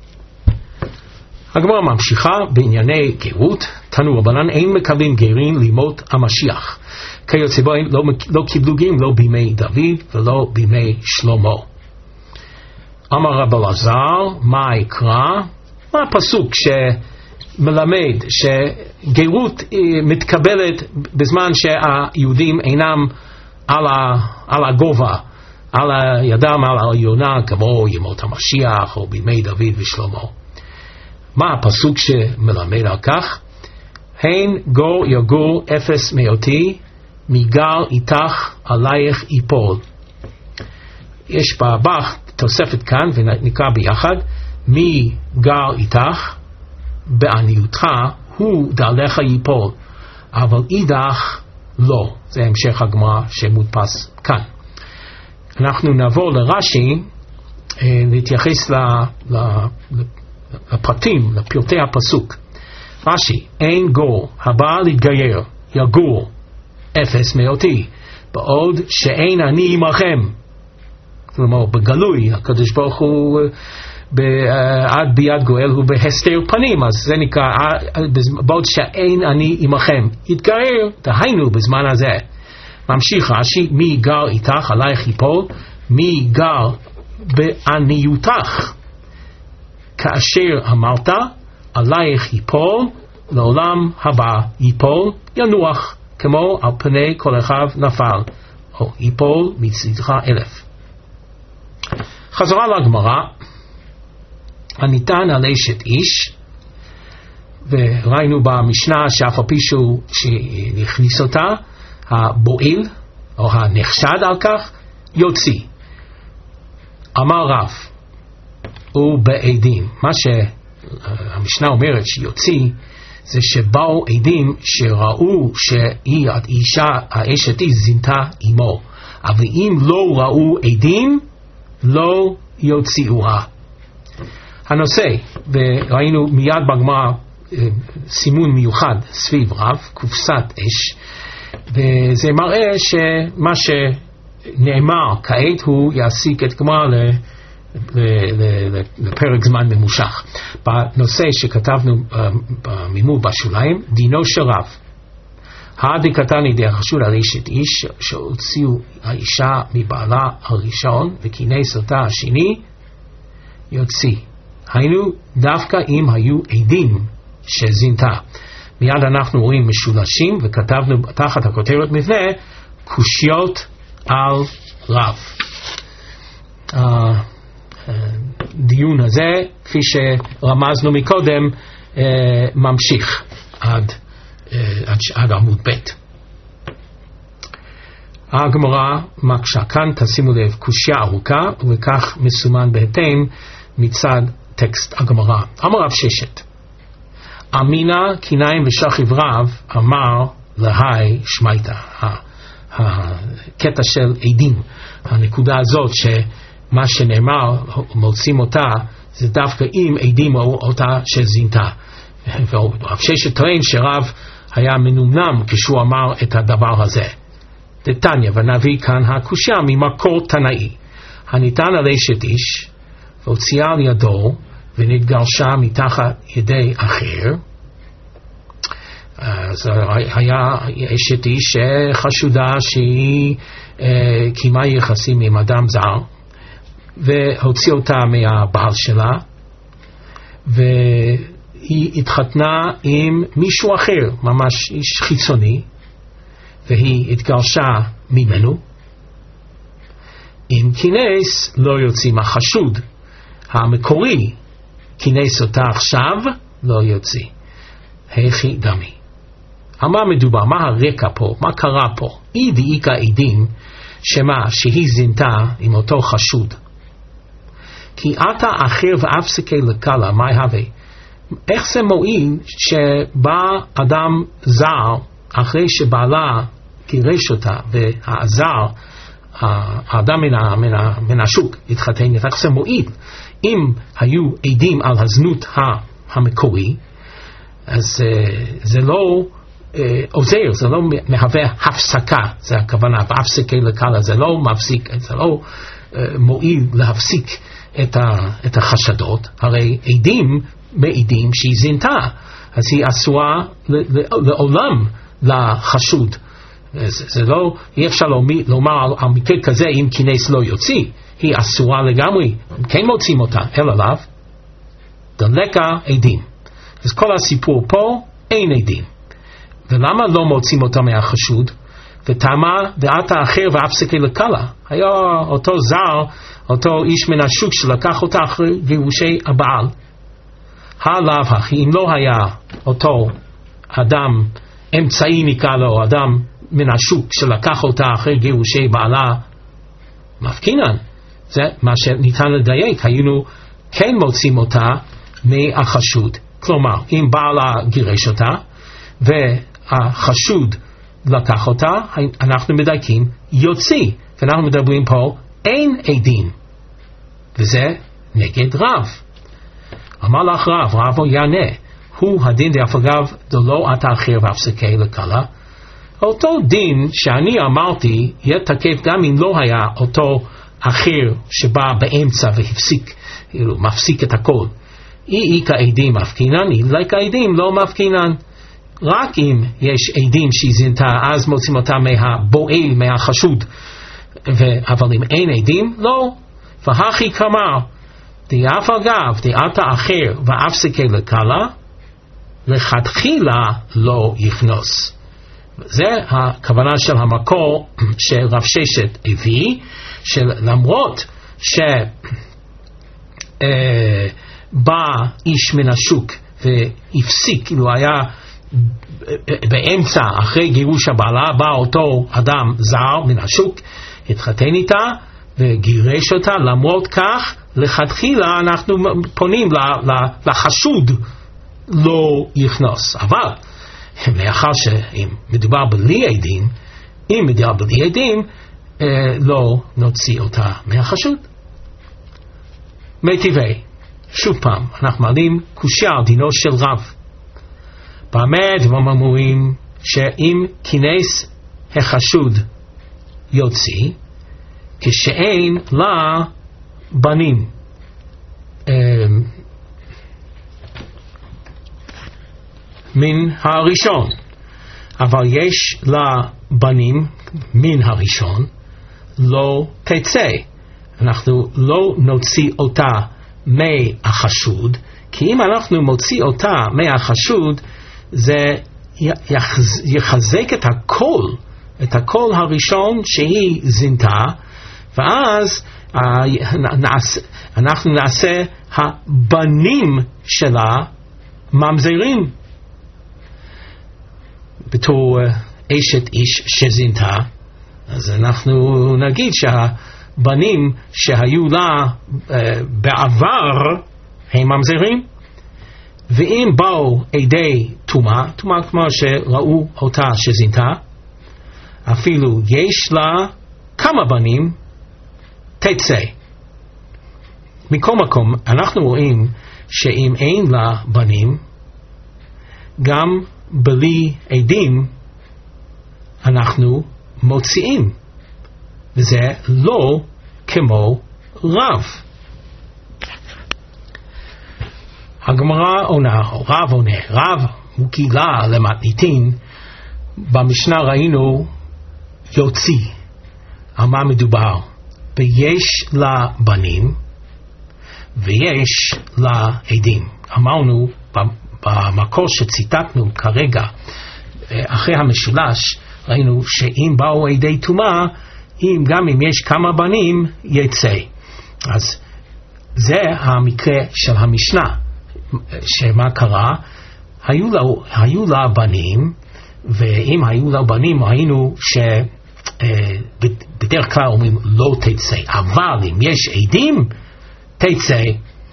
הגמרא ממשיכה בענייני גרות, תנו רבנן, אין מקבלים גרים לימות המשיח. כיוצא בהם לא, לא קיבלו גרים, לא בימי דוד ולא בימי שלמה. אמר רב אלעזר, מה יקרא? מה הפסוק שמלמד שגרות מתקבלת בזמן שהיהודים אינם על, ה, על הגובה, על ידם, על העליונה, כמו ימות המשיח או בימי דוד ושלמה. מה הפסוק שמלמד על כך? הן גור יגור אפס מאותי, מגר איתך עלייך יפול. יש בבח תוספת כאן ונקרא ביחד, מי גר איתך בעניותך הוא דעליך ייפול, אבל אידך לא. זה המשך הגמרא שמודפס כאן. אנחנו נעבור לרש"י להתייחס ל, ל, לפרטים, לפרטי הפסוק. רש"י, אין גור הבא להתגייר יגור אפס מאותי, בעוד שאין אני עמכם. כלומר בגלוי הקדוש ברוך הוא עד ביד גואל הוא בהסתר פנים, אז זה נקרא בעוד שאין אני עמכם יתגייר, דהיינו בזמן הזה. ממשיך רש"י, מי גר איתך עלייך יפול, מי גר בעניותך כאשר אמרת עלייך יפול, לעולם הבא יפול ינוח, כמו על פני כל אחד נפל, או יפול מצדך אלף. חזרה לגמרא, הניתן על אשת איש, וראינו במשנה שאף על פי שהוא שהכניס אותה, הבועל או הנחשד על כך יוציא. אמר רב ובעדים, מה שהמשנה אומרת שיוציא, זה שבאו עדים שראו שהיא האישה האשת איש זינתה עמו, אבל אם לא ראו עדים לא יוציאוה. הנושא, וראינו מיד בגמרא סימון מיוחד סביב רב, קופסת אש, וזה מראה שמה שנאמר כעת הוא יעסיק את גמרא לפרק זמן ממושך. בנושא שכתבנו במימוד בשוליים, דינו של רב, הדקתני די החשוד על אשת איש שהוציאו האישה מבעלה הראשון וכינס אותה השני יוציא, היינו דווקא אם היו עדים שזינתה. מיד אנחנו רואים משולשים, וכתבנו תחת הכותרת מבנה קושיות על רב. הדיון הזה, כפי שרמזנו מקודם, ממשיך עד, עד, עד עמוד ב'. הגמרא מקשה כאן, תשימו לב, קושיה ארוכה, וכך מסומן בהתאם מצד טקסט הגמרא. אמר רב ששת, אמינה קיניים ושכיב רב אמר להי שמייתא. הקטע של עדים, הנקודה הזאת שמה שנאמר מוצאים אותה, זה דווקא אם עדים או אותה שזינתה. ורב ששת טוען שרב היה מנומנם כשהוא אמר את הדבר הזה. דתניא, ונביא כאן הקושיה ממקור תנאי, הניתן על אשת איש והוציאה על ידו ונתגרשה מתחת ידי אחר. אז היה אשת איש חשודה שהיא קיימה יחסים עם אדם זר, והוציא אותה מהבעל שלה, היא התחתנה עם מישהו אחר, ממש איש חיצוני, והיא התגרשה ממנו. אם כינס, לא יוצאים. החשוד המקורי כינס אותה עכשיו, לא יוציא. היכי דמי. על מה מדובר? מה הרקע פה? מה קרה פה? אי דאיקה עדים שמה שהיא זינתה עם אותו חשוד. כי אתה אחר ואפסקי לקלה, מה יהווה? איך זה מועיל שבא אדם זר אחרי שבעלה גירש אותה והזר, האדם מן, ה, מן, ה, מן השוק התחתן, איך זה מועיל? אם היו עדים על הזנות המקורי, אז זה לא עוזר, זה לא מהווה הפסקה, זה הכוונה, והפסקי לקלה, זה לא מפסיק, זה לא מועיל להפסיק את, ה, את החשדות. הרי עדים מעידים שהיא זינתה, אז היא אסורה לעולם לחשוד. זה, זה לא, אי אפשר לומר על, על מקרה כזה אם כינס לא יוציא, היא אסורה לגמרי, כן מוצאים אותה, אלא לאו דלקה עדים. אז כל הסיפור פה אין עדים. ולמה לא מוצאים אותה מהחשוד? ותמה דעת האחר ואפסקי לקלה. היה אותו זר, אותו איש מן השוק שלקח אותה אחרי גירושי הבעל. הלאו הכי, אם לא היה אותו אדם אמצעי נקרא לו, אדם מן השוק שלקח אותה אחרי גירושי בעלה, מפקינן. זה מה שניתן לדייק, היינו כן מוצאים אותה מהחשוד. כלומר, אם בעלה גירש אותה והחשוד לקח אותה, אנחנו מדייקים יוציא, ואנחנו מדברים פה אין עדים, וזה נגד רב. אמר לך רב, רב הוא יענה, הוא הדין דאף אגב דלא אתה אחר ואפסקי לקלה. אותו דין שאני אמרתי יהיה תקף גם אם לא היה אותו אחר שבא באמצע והפסיק, מפסיק את הכל. אי איקה עדים מפקינן, אי ליקה עדים לא מפקינן. רק אם יש עדים שהיא זינתה, אז מוצאים אותה מהבועל, מהחשוד. ו- אבל אם אין עדים, לא. והכי כמר, דאף אגב, דאתה אחר ואפסקי לקלה, לכתחילה לא יכנוס. זה הכוונה של המקור של רב ששת הביא, שלמרות שבא איש מן השוק והפסיק, כאילו היה באמצע אחרי גירוש הבעלה, בא אותו אדם זר מן השוק, התחתן איתה וגירש אותה, למרות כך לכתחילה אנחנו פונים לחשוד לא יכנוס. אבל מאחר שאם מדובר בלי עדים, אם מדובר בלי עדים, אה, לא נוציא אותה מהחשוד. מטיבי, שוב פעם, אנחנו מעלים קושיה על דינו של רב. באמת הם אומרים שאם כינס החשוד יוציא, כשאין לה בנים. אה, מן הראשון, אבל יש לה בנים מן הראשון, לא תצא. אנחנו לא נוציא אותה מהחשוד, כי אם אנחנו מוציא אותה מהחשוד, זה יחזק את הכל, את הכל הראשון שהיא זינתה, ואז אנחנו נעשה הבנים שלה ממזרים. בתור אשת איש שזינתה, אז אנחנו נגיד שהבנים שהיו לה בעבר הם ממזרים. ואם באו עדי תומה, תומה כמו שראו אותה שזינתה, אפילו יש לה כמה בנים, תצא. מכל מקום אנחנו רואים שאם אין לה בנים, גם בלי עדים אנחנו מוציאים, וזה לא כמו רב. הגמרא עונה, רב עונה, רב הוא גילה למתניתין, במשנה ראינו יוציא. על מה מדובר? ויש לה בנים ויש לה עדים. אמרנו במקור שציטטנו כרגע, אחרי המשולש, ראינו שאם באו עדי טומאה, אם גם אם יש כמה בנים, יצא. אז זה המקרה של המשנה, שמה קרה? היו לה, היו לה בנים, ואם היו לה בנים, ראינו שבדרך כלל אומרים לא תצא, אבל אם יש עדים, תצא.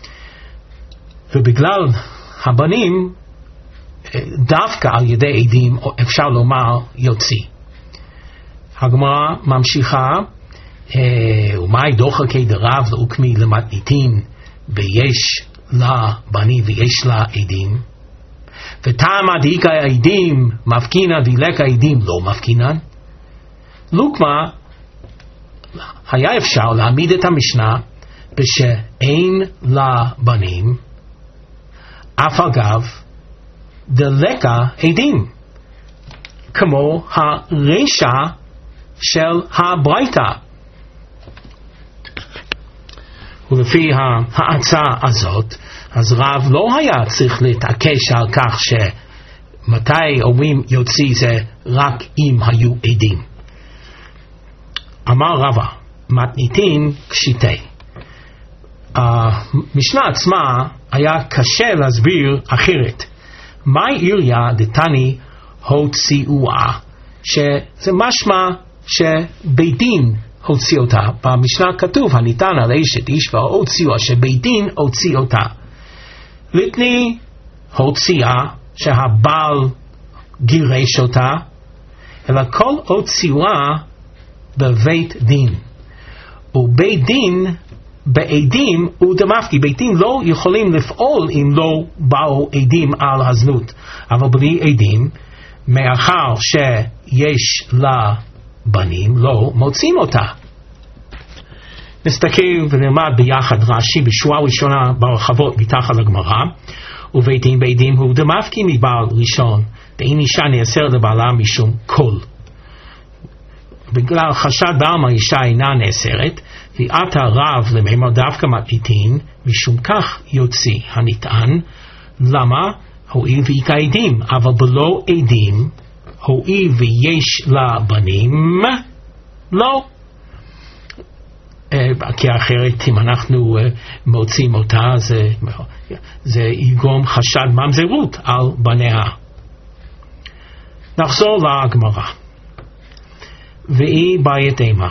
ובגלל הבנים, דווקא על ידי עדים אפשר לומר יוציא. הגמרא ממשיכה, ומאי דוחקי דרב לעוקמי למתניתין, ויש לה בנים ויש לה עדים, וטעמה דאיכא העדים מפקינן ואילך העדים לא מפקינן. לוקמה, היה אפשר להעמיד את המשנה בשאין לה בנים, אף אגב דלקה עדים, כמו הרשע של הברייתא. ולפי ההצעה הזאת, אז רב לא היה צריך להתעקש על כך שמתי אומרים יוציא זה רק אם היו עדים. אמר רבא, מתניתין קשיטי. המשנה עצמה היה קשה להסביר אחרת. מאי עיריה דתני הוציאוה, שזה משמע שבית דין הוציא אותה. במשנה כתוב הניתן על אשת איש והוציאוה, שבית דין הוציא אותה. לתני הוציאה שהבעל גירש אותה, אלא כל הוציאה בבית דין. ובית דין בעדים הוא דמפקי. בית דין לא יכולים לפעול אם לא באו עדים על הזנות, אבל בלי עדים, מאחר שיש לה בנים, לא מוצאים אותה. נסתכל ונלמד ביחד רש"י בשורה ראשונה ברחבות מתחת לגמרא. ובית דין בעדים הוא דמפקי מבעל ראשון, ואין אישה נאסרת לבעלה משום קול. בגלל חשד בעלמא אישה אינה נאסרת, ועתה רב למימר דווקא מתניתין, משום כך יוציא הנטען. למה? הואיל ואיכא עדים, אבל בלא עדים, הואיל ויש לה בנים, לא. כי אחרת אם אנחנו מוצאים אותה, זה, זה יגרום חשד ממזרות על בניה. נחזור לגמרא. ואי בית אימה,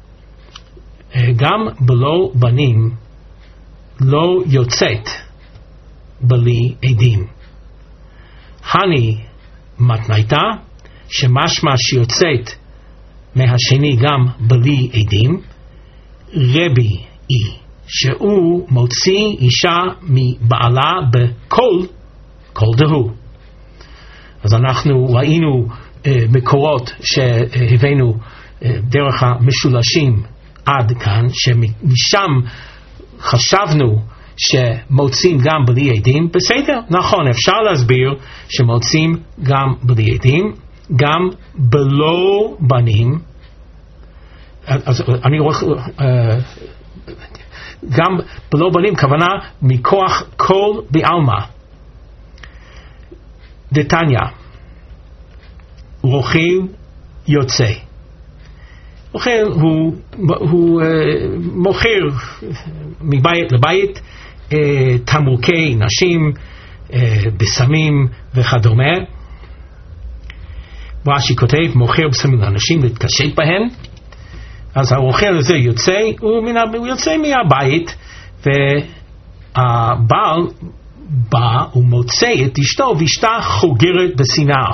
גם בלא בנים לא יוצאת בלי עדים. הני מתנייתא, שמשמע שיוצאת מהשני גם בלי עדים. רבי אי, שהוא מוציא אישה מבעלה בכל כל דהו. אז אנחנו ראינו uh, מקורות שהבאנו uh, דרך המשולשים עד כאן, שמשם חשבנו שמוצאים גם בלי עדים. בסדר, נכון, אפשר להסביר שמוצאים גם בלי עדים, גם בלא בנים. אז אני רואה, גם בלא בנים, כוונה מכוח כל בעלמא. דתניא, רוחיל יוצא. רוחיל הוא, הוא מוכר מבית לבית תמרוקי נשים, בסמים וכדומה. רש"י כותב, מוכר בסמים לאנשים להתקשט בהן. אז הרוכל הזה יוצא, הוא יוצא מהבית, והבעל בא ומוצא את אשתו, ואשתה חוגרת בסינר.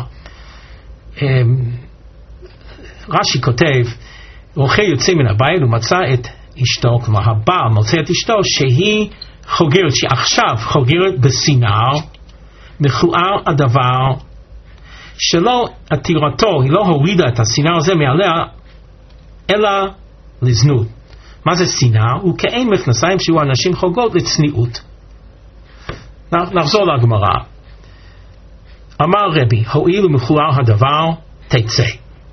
רש"י כותב, רוכל יוצא מן הבית ומצא את אשתו, כלומר הבעל מוצא את אשתו שהיא חוגרת, שעכשיו חוגרת בסינר. מכוער הדבר שלא עתירתו, היא לא הורידה את הסינר הזה מעליה, אלא לזנות. מה זה סינר? הוא כאין מכנסיים שהוא אנשים חוגות לצניעות. נחזור לגמרא. אמר רבי, הואיל ומכוער הדבר, תצא.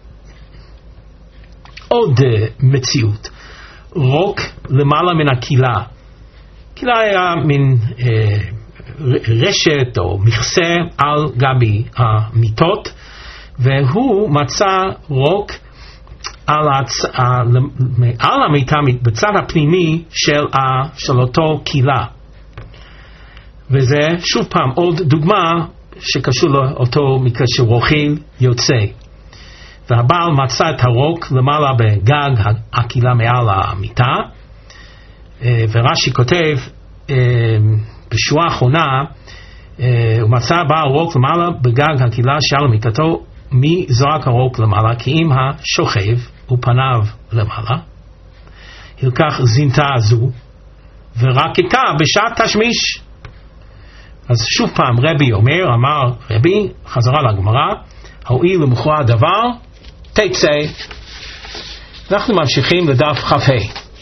עוד מציאות. רוק למעלה מן הקהילה. קהילה היה מין אה, רשת או מכסה על גבי המיטות, והוא מצא רוק על, הצ... על המיטה בצד הפנימי של, ה... של אותו קהילה. וזה שוב פעם עוד דוגמה שקשור לאותו מקרה שרוחיל יוצא. והבעל מצא את הרוק למעלה בגג הקהילה מעל המיטה, ורש"י כותב בשורה האחרונה, הוא מצא בעל רוק למעלה בגג הקהילה שעל מיטתו, מי זרק הרוק למעלה? כי אם השוכב ופניו למעלה, ילקח זינתה הזו ורקקה בשעת תשמיש. אז שוב פעם רבי אומר, אמר רבי, חזרה לגמרא, הואיל ומוכרע הדבר, תצא. אנחנו ממשיכים לדף כ"ה.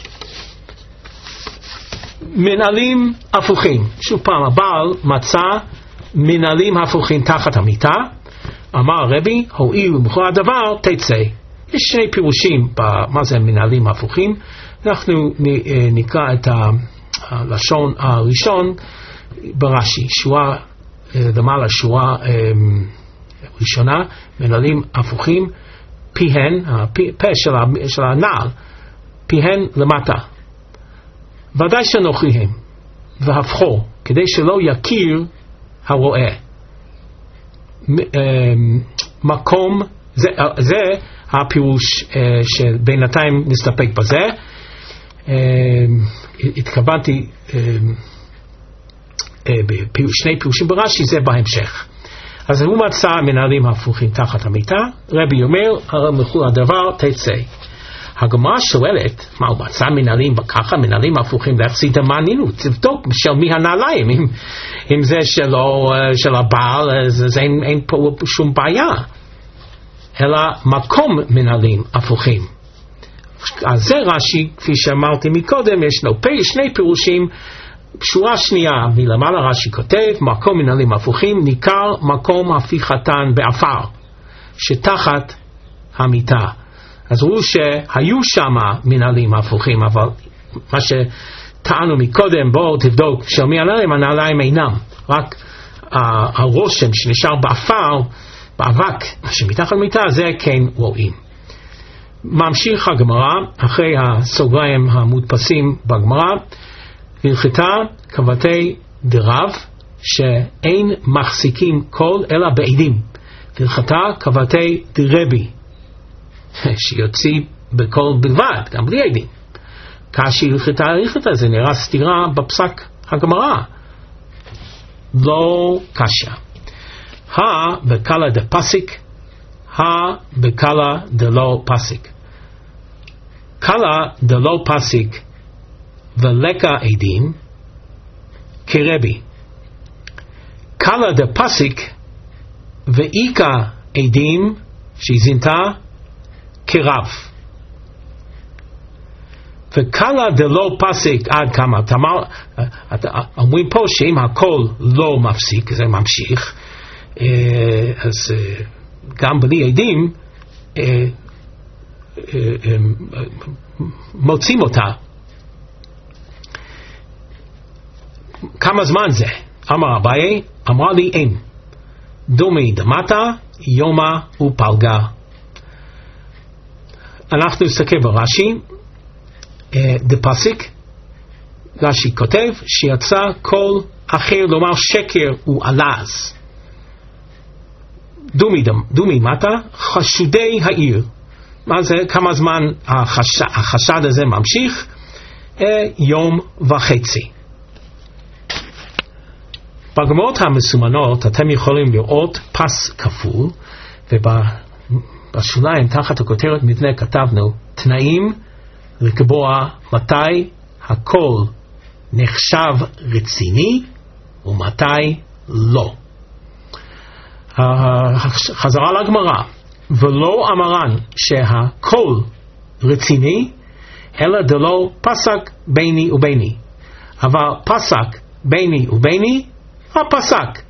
מנהלים הפוכים. שוב פעם הבעל מצא מנהלים הפוכים תחת המיטה, אמר רבי, הואיל ומוכרע הדבר, תצא. יש שני פירושים במה זה מנהלים הפוכים. אנחנו נקרא את הלשון הראשון ברש"י, שורה למעלה, שורה ראשונה, מנהלים הפוכים, פיהן, הפה של הנעל, פיהן למטה, ודאי שנוכריהם, והפכו, כדי שלא יכיר הרואה. מקום, זה, זה הפירוש שבינתיים נסתפק בזה. התכוונתי בשני פירושים ברש"י, זה בהמשך. אז הוא מצא מנהלים הפוכים תחת המיטה, רבי אומר, הלכו הדבר, תצא. הגמרא שואלת, מה הוא מצא מנהלים ככה, מנהלים הפוכים, ואיך זה מעניין, תבדוק של מי הנעליים, אם, אם זה שלו, של הבעל, אז, אז אין, אין פה שום בעיה, אלא מקום מנהלים הפוכים. אז זה רש"י, כפי שאמרתי מקודם, יש לו שני פירושים. שורה שנייה מלמעלה רש"י כותב, מקום מנהלים הפוכים, ניכר מקום הפיכתן באפר שתחת המיטה. אז ראו שהיו שם מנהלים הפוכים, אבל מה שטענו מקודם, בואו תבדוק של מי הנעליים, הנעליים אינם, רק הרושם שנשאר באפר, באבק שמתחת המיטה, זה כן רואים. ממשיך הגמרא, אחרי הסוגריים המודפסים בגמרא, הלכתה כבתי דרב שאין מחזיקים קול אלא בעדים, הלכתה כבתי דרבי שיוציא בקול בלבד, גם בלי עדים. כאשר הלכתה הלכתה, זה נראה סתירה בפסק הגמרא, לא קשה. ה בקלה דפסיק, ה בקלה דלא פסיק. קלה דלא פסיק ולקה עדים כרבי. קלה דפסיק ואיקה עדים שהזינתה כרב. וקלה דלא פסיק עד כמה. אומרים פה שאם הכל לא מפסיק, זה ממשיך, אז גם בלי עדים מוצאים אותה. כמה זמן זה? אמר אביי, אמרה לי אין. דומי דמטה, יומה ופלגה. אנחנו נסתכל ברש"י, דפסיק, רש"י כותב שיצא קול אחר, לומר שקר ועלז. דומי, דומי מטה, חשודי העיר. מה זה? כמה זמן החשד, החשד הזה ממשיך? יום וחצי. בגמרות המסומנות אתם יכולים לראות פס כפול, ובשוליים תחת הכותרת מבנה כתבנו תנאים לקבוע מתי הכל נחשב רציני ומתי לא. חזרה לגמרא, ולא אמרן שהכל רציני אלא דלא פסק ביני וביני, אבל פסק ביני וביני הפסק.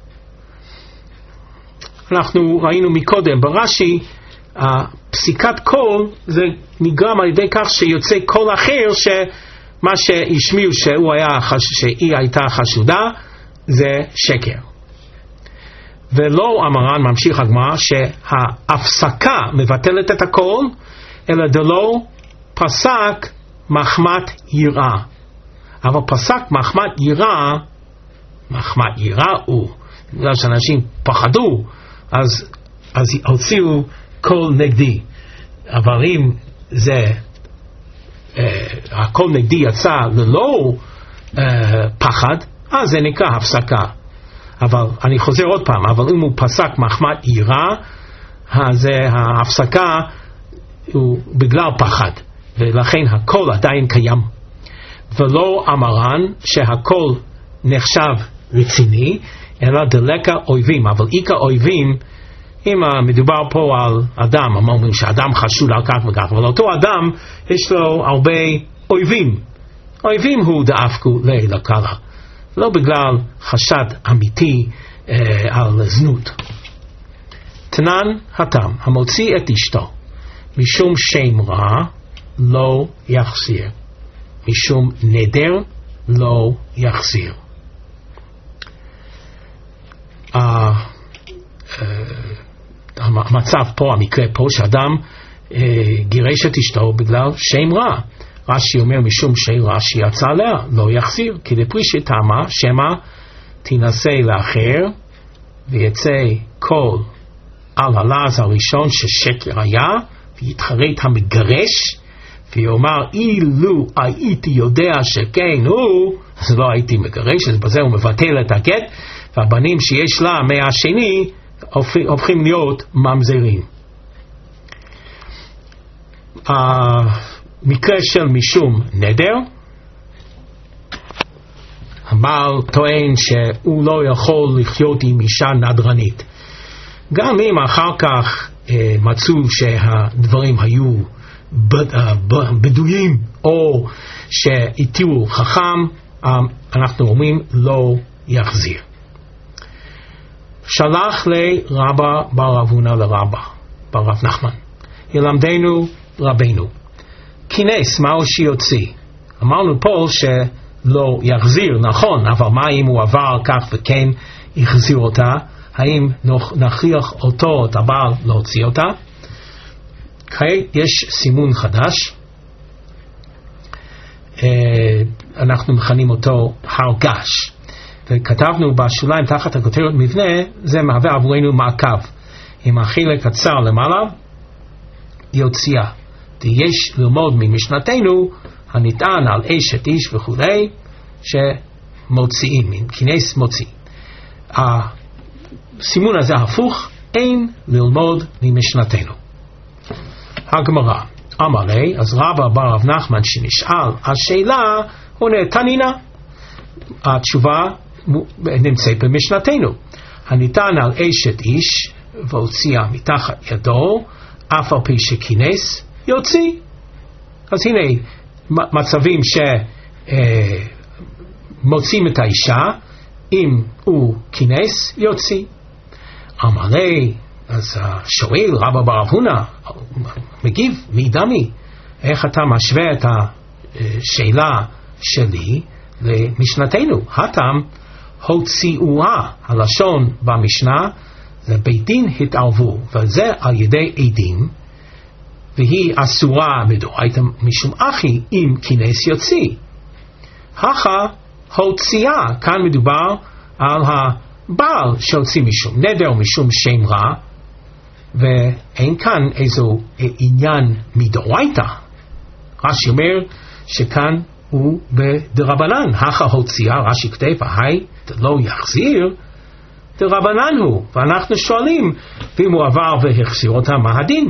אנחנו ראינו מקודם ברש"י, פסיקת קול זה נגרם על ידי כך שיוצא קול אחר, שמה שהשמיעו שהוא היה, שהיא הייתה חשודה, זה שקר. ולא המרן ממשיך הגמרא שההפסקה מבטלת את הכל, אלא דלא פסק מחמת יראה. אבל פסק מחמת יראה, מחמת יראה הוא, בגלל שאנשים פחדו, אז, אז הוציאו קול נגדי. אבל אם זה, אה, הקול נגדי יצא ללא אה, פחד, אז זה נקרא הפסקה. אבל אני חוזר עוד פעם, אבל אם הוא פסק מחמת יראה, אז ההפסקה הוא בגלל פחד, ולכן הקול עדיין קיים. ולא אמרן שהקול נחשב רציני, אלא דלקה אויבים. אבל עיקר אויבים, אם מדובר פה על אדם, אומרים שאדם חשוד על כך וכך, אבל אותו אדם יש לו הרבה אויבים. אויבים הוא דאפקו לילקלה, לא בגלל חשד אמיתי אה, על זנות. תנן התם, המוציא את אשתו משום שם רע לא יחזיר, משום נדר לא יחזיר. Uh, uh, המצב פה, המקרה פה, שאדם uh, גירש את אשתו בגלל שם רע. רש"י אומר משום שם רע שיצא עליה לא יחזיר, כי לפרישי תמה שמה תנסה לאחר ויצא קול על הלעז הראשון ששקר היה, ויתחרט המגרש ויאמר אילו הייתי יודע שכן הוא, אז לא הייתי מגרש, אז בזה הוא מבטל את הגט, והבנים שיש לה מהשני הופכים להיות ממזרים. המקרה של משום נדר, הבעל טוען שהוא לא יכול לחיות עם אישה נדרנית, גם אם אחר כך אה, מצאו שהדברים היו בד, אה, בדויים או שהתירו חכם, אה, אנחנו אומרים לא יחזיר. שלח לרבא בר אבונה לרבא בר רב נחמן, ילמדנו רבנו כינס מהו שיוציא. אמרנו פה שלא יחזיר, נכון, אבל מה אם הוא עבר כך וכן יחזיר אותה? האם נכריח אותו, את הבעל, להוציא אותה? כעת יש סימון חדש, אנחנו מכנים אותו הרגש, וכתבנו בשוליים תחת הכותרת מבנה, זה מהווה עבורנו מעקב. אם החלק קצר למעלה, יוציאה. יש ללמוד ממשנתנו הניתן על אשת איש וכו' שמוציאים, כינס מוציא. הסימון הזה הפוך, אין ללמוד ממשנתנו. הגמרא אמר לי, אז רבא בר רב נחמן שנשאל השאלה, עונה תנינה. התשובה נמצאת במשנתנו. הניתן על אשת איש והוציאה מתחת ידו, אף על פי שכינס, יוציא. אז הנה מצבים שמוצאים את האישה, אם הוא כינס, יוציא. אמר לי, אז שואל רבא בר אבונה, מגיב, מי דמי? איך אתה משווה את השאלה שלי למשנתנו? הטעם, הוציאוה, הלשון במשנה, זה בית דין התערבו, וזה על ידי עדים, והיא אסורה מדאורייתא משום אחי אם כינס יוציא. הכה הוציאה, כאן מדובר על הבעל שהוציא משום נדר משום שם רע, ואין כאן איזו עניין מדאורייתא. רש"י אומר שכאן הוא בדרבנן. הכה הוציאה, רש"י כתב, היי לא יחזיר, דרבנן הוא, ואנחנו שואלים ואם הוא עבר והחזיר אותה, מה הדין?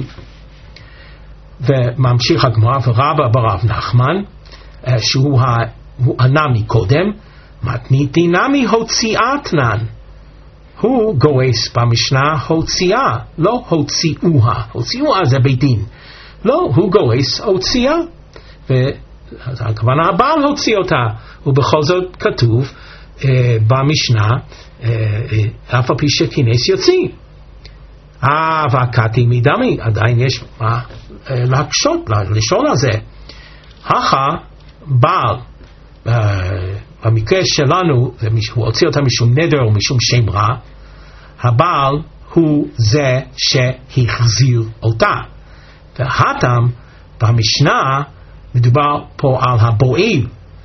וממשיך הגמרא, ורבא בר רב נחמן שהוא ענה מקודם, מתניתי נמי הוציאתנן, הוא גורס במשנה הוציאה, לא הוציאוה. הוציאוה זה בית דין, לא, הוא גורס הוציאה, והכוונה הבעל הוציא אותה, ובכל זאת כתוב אה, במשנה אה, אף על פי שכינס יוציא. אה, והקתי מדמי, עדיין יש מה אה, להקשות, לשאול על זה. הכה בעל אה, במקרה שלנו הוא הוציא אותה משום נדר או משום שם רע, הבעל הוא זה שהחזיר אותה. והטעם במשנה מדובר פה על הבועל,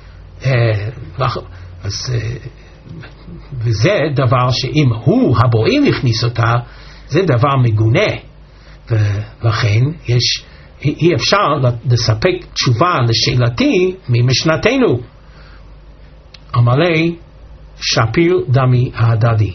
אז וזה דבר שאם הוא הבועל הכניס אותה, זה דבר מגונה, ולכן יש אי אפשר לספק תשובה לשאלתי ממשנתנו. עמלי שפיר דמי ההדדי.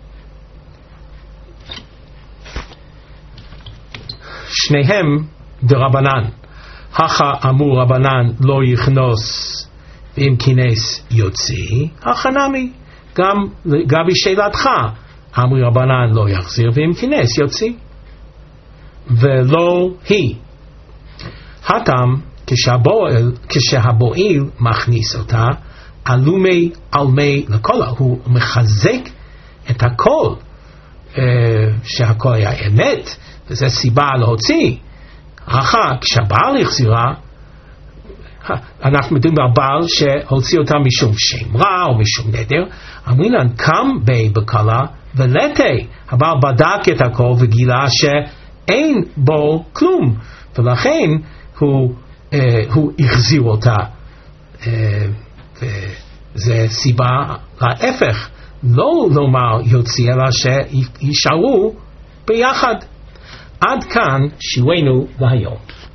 שניהם דרבנן. הכה אמור רבנן לא יכנוס ואם כינס יוציא, הכה נמי. גם לגבי שאלתך אמרו רבנן לא יחזיר ואם כינס יוציא. ולא היא. הטעם כשהבועל, כשהבועל מכניס אותה, עלומי עלמי לקולה, הוא מחזק את הכל, אה, שהכל היה אמת, וזו סיבה להוציא. אחר כשהבעל החזירה, אנחנו מדברים על בעל שהוציא אותה משום שם רע או משום נדר, אמרים להם קם בי בקלה ולתי, הבעל בדק את הכל וגילה שאין בו כלום, ולכן הוא, אה, הוא החזיר אותה, אה, וזה סיבה להפך, לא לומר יוציא אלא שישארו ביחד. עד כאן שיעורנו להיום.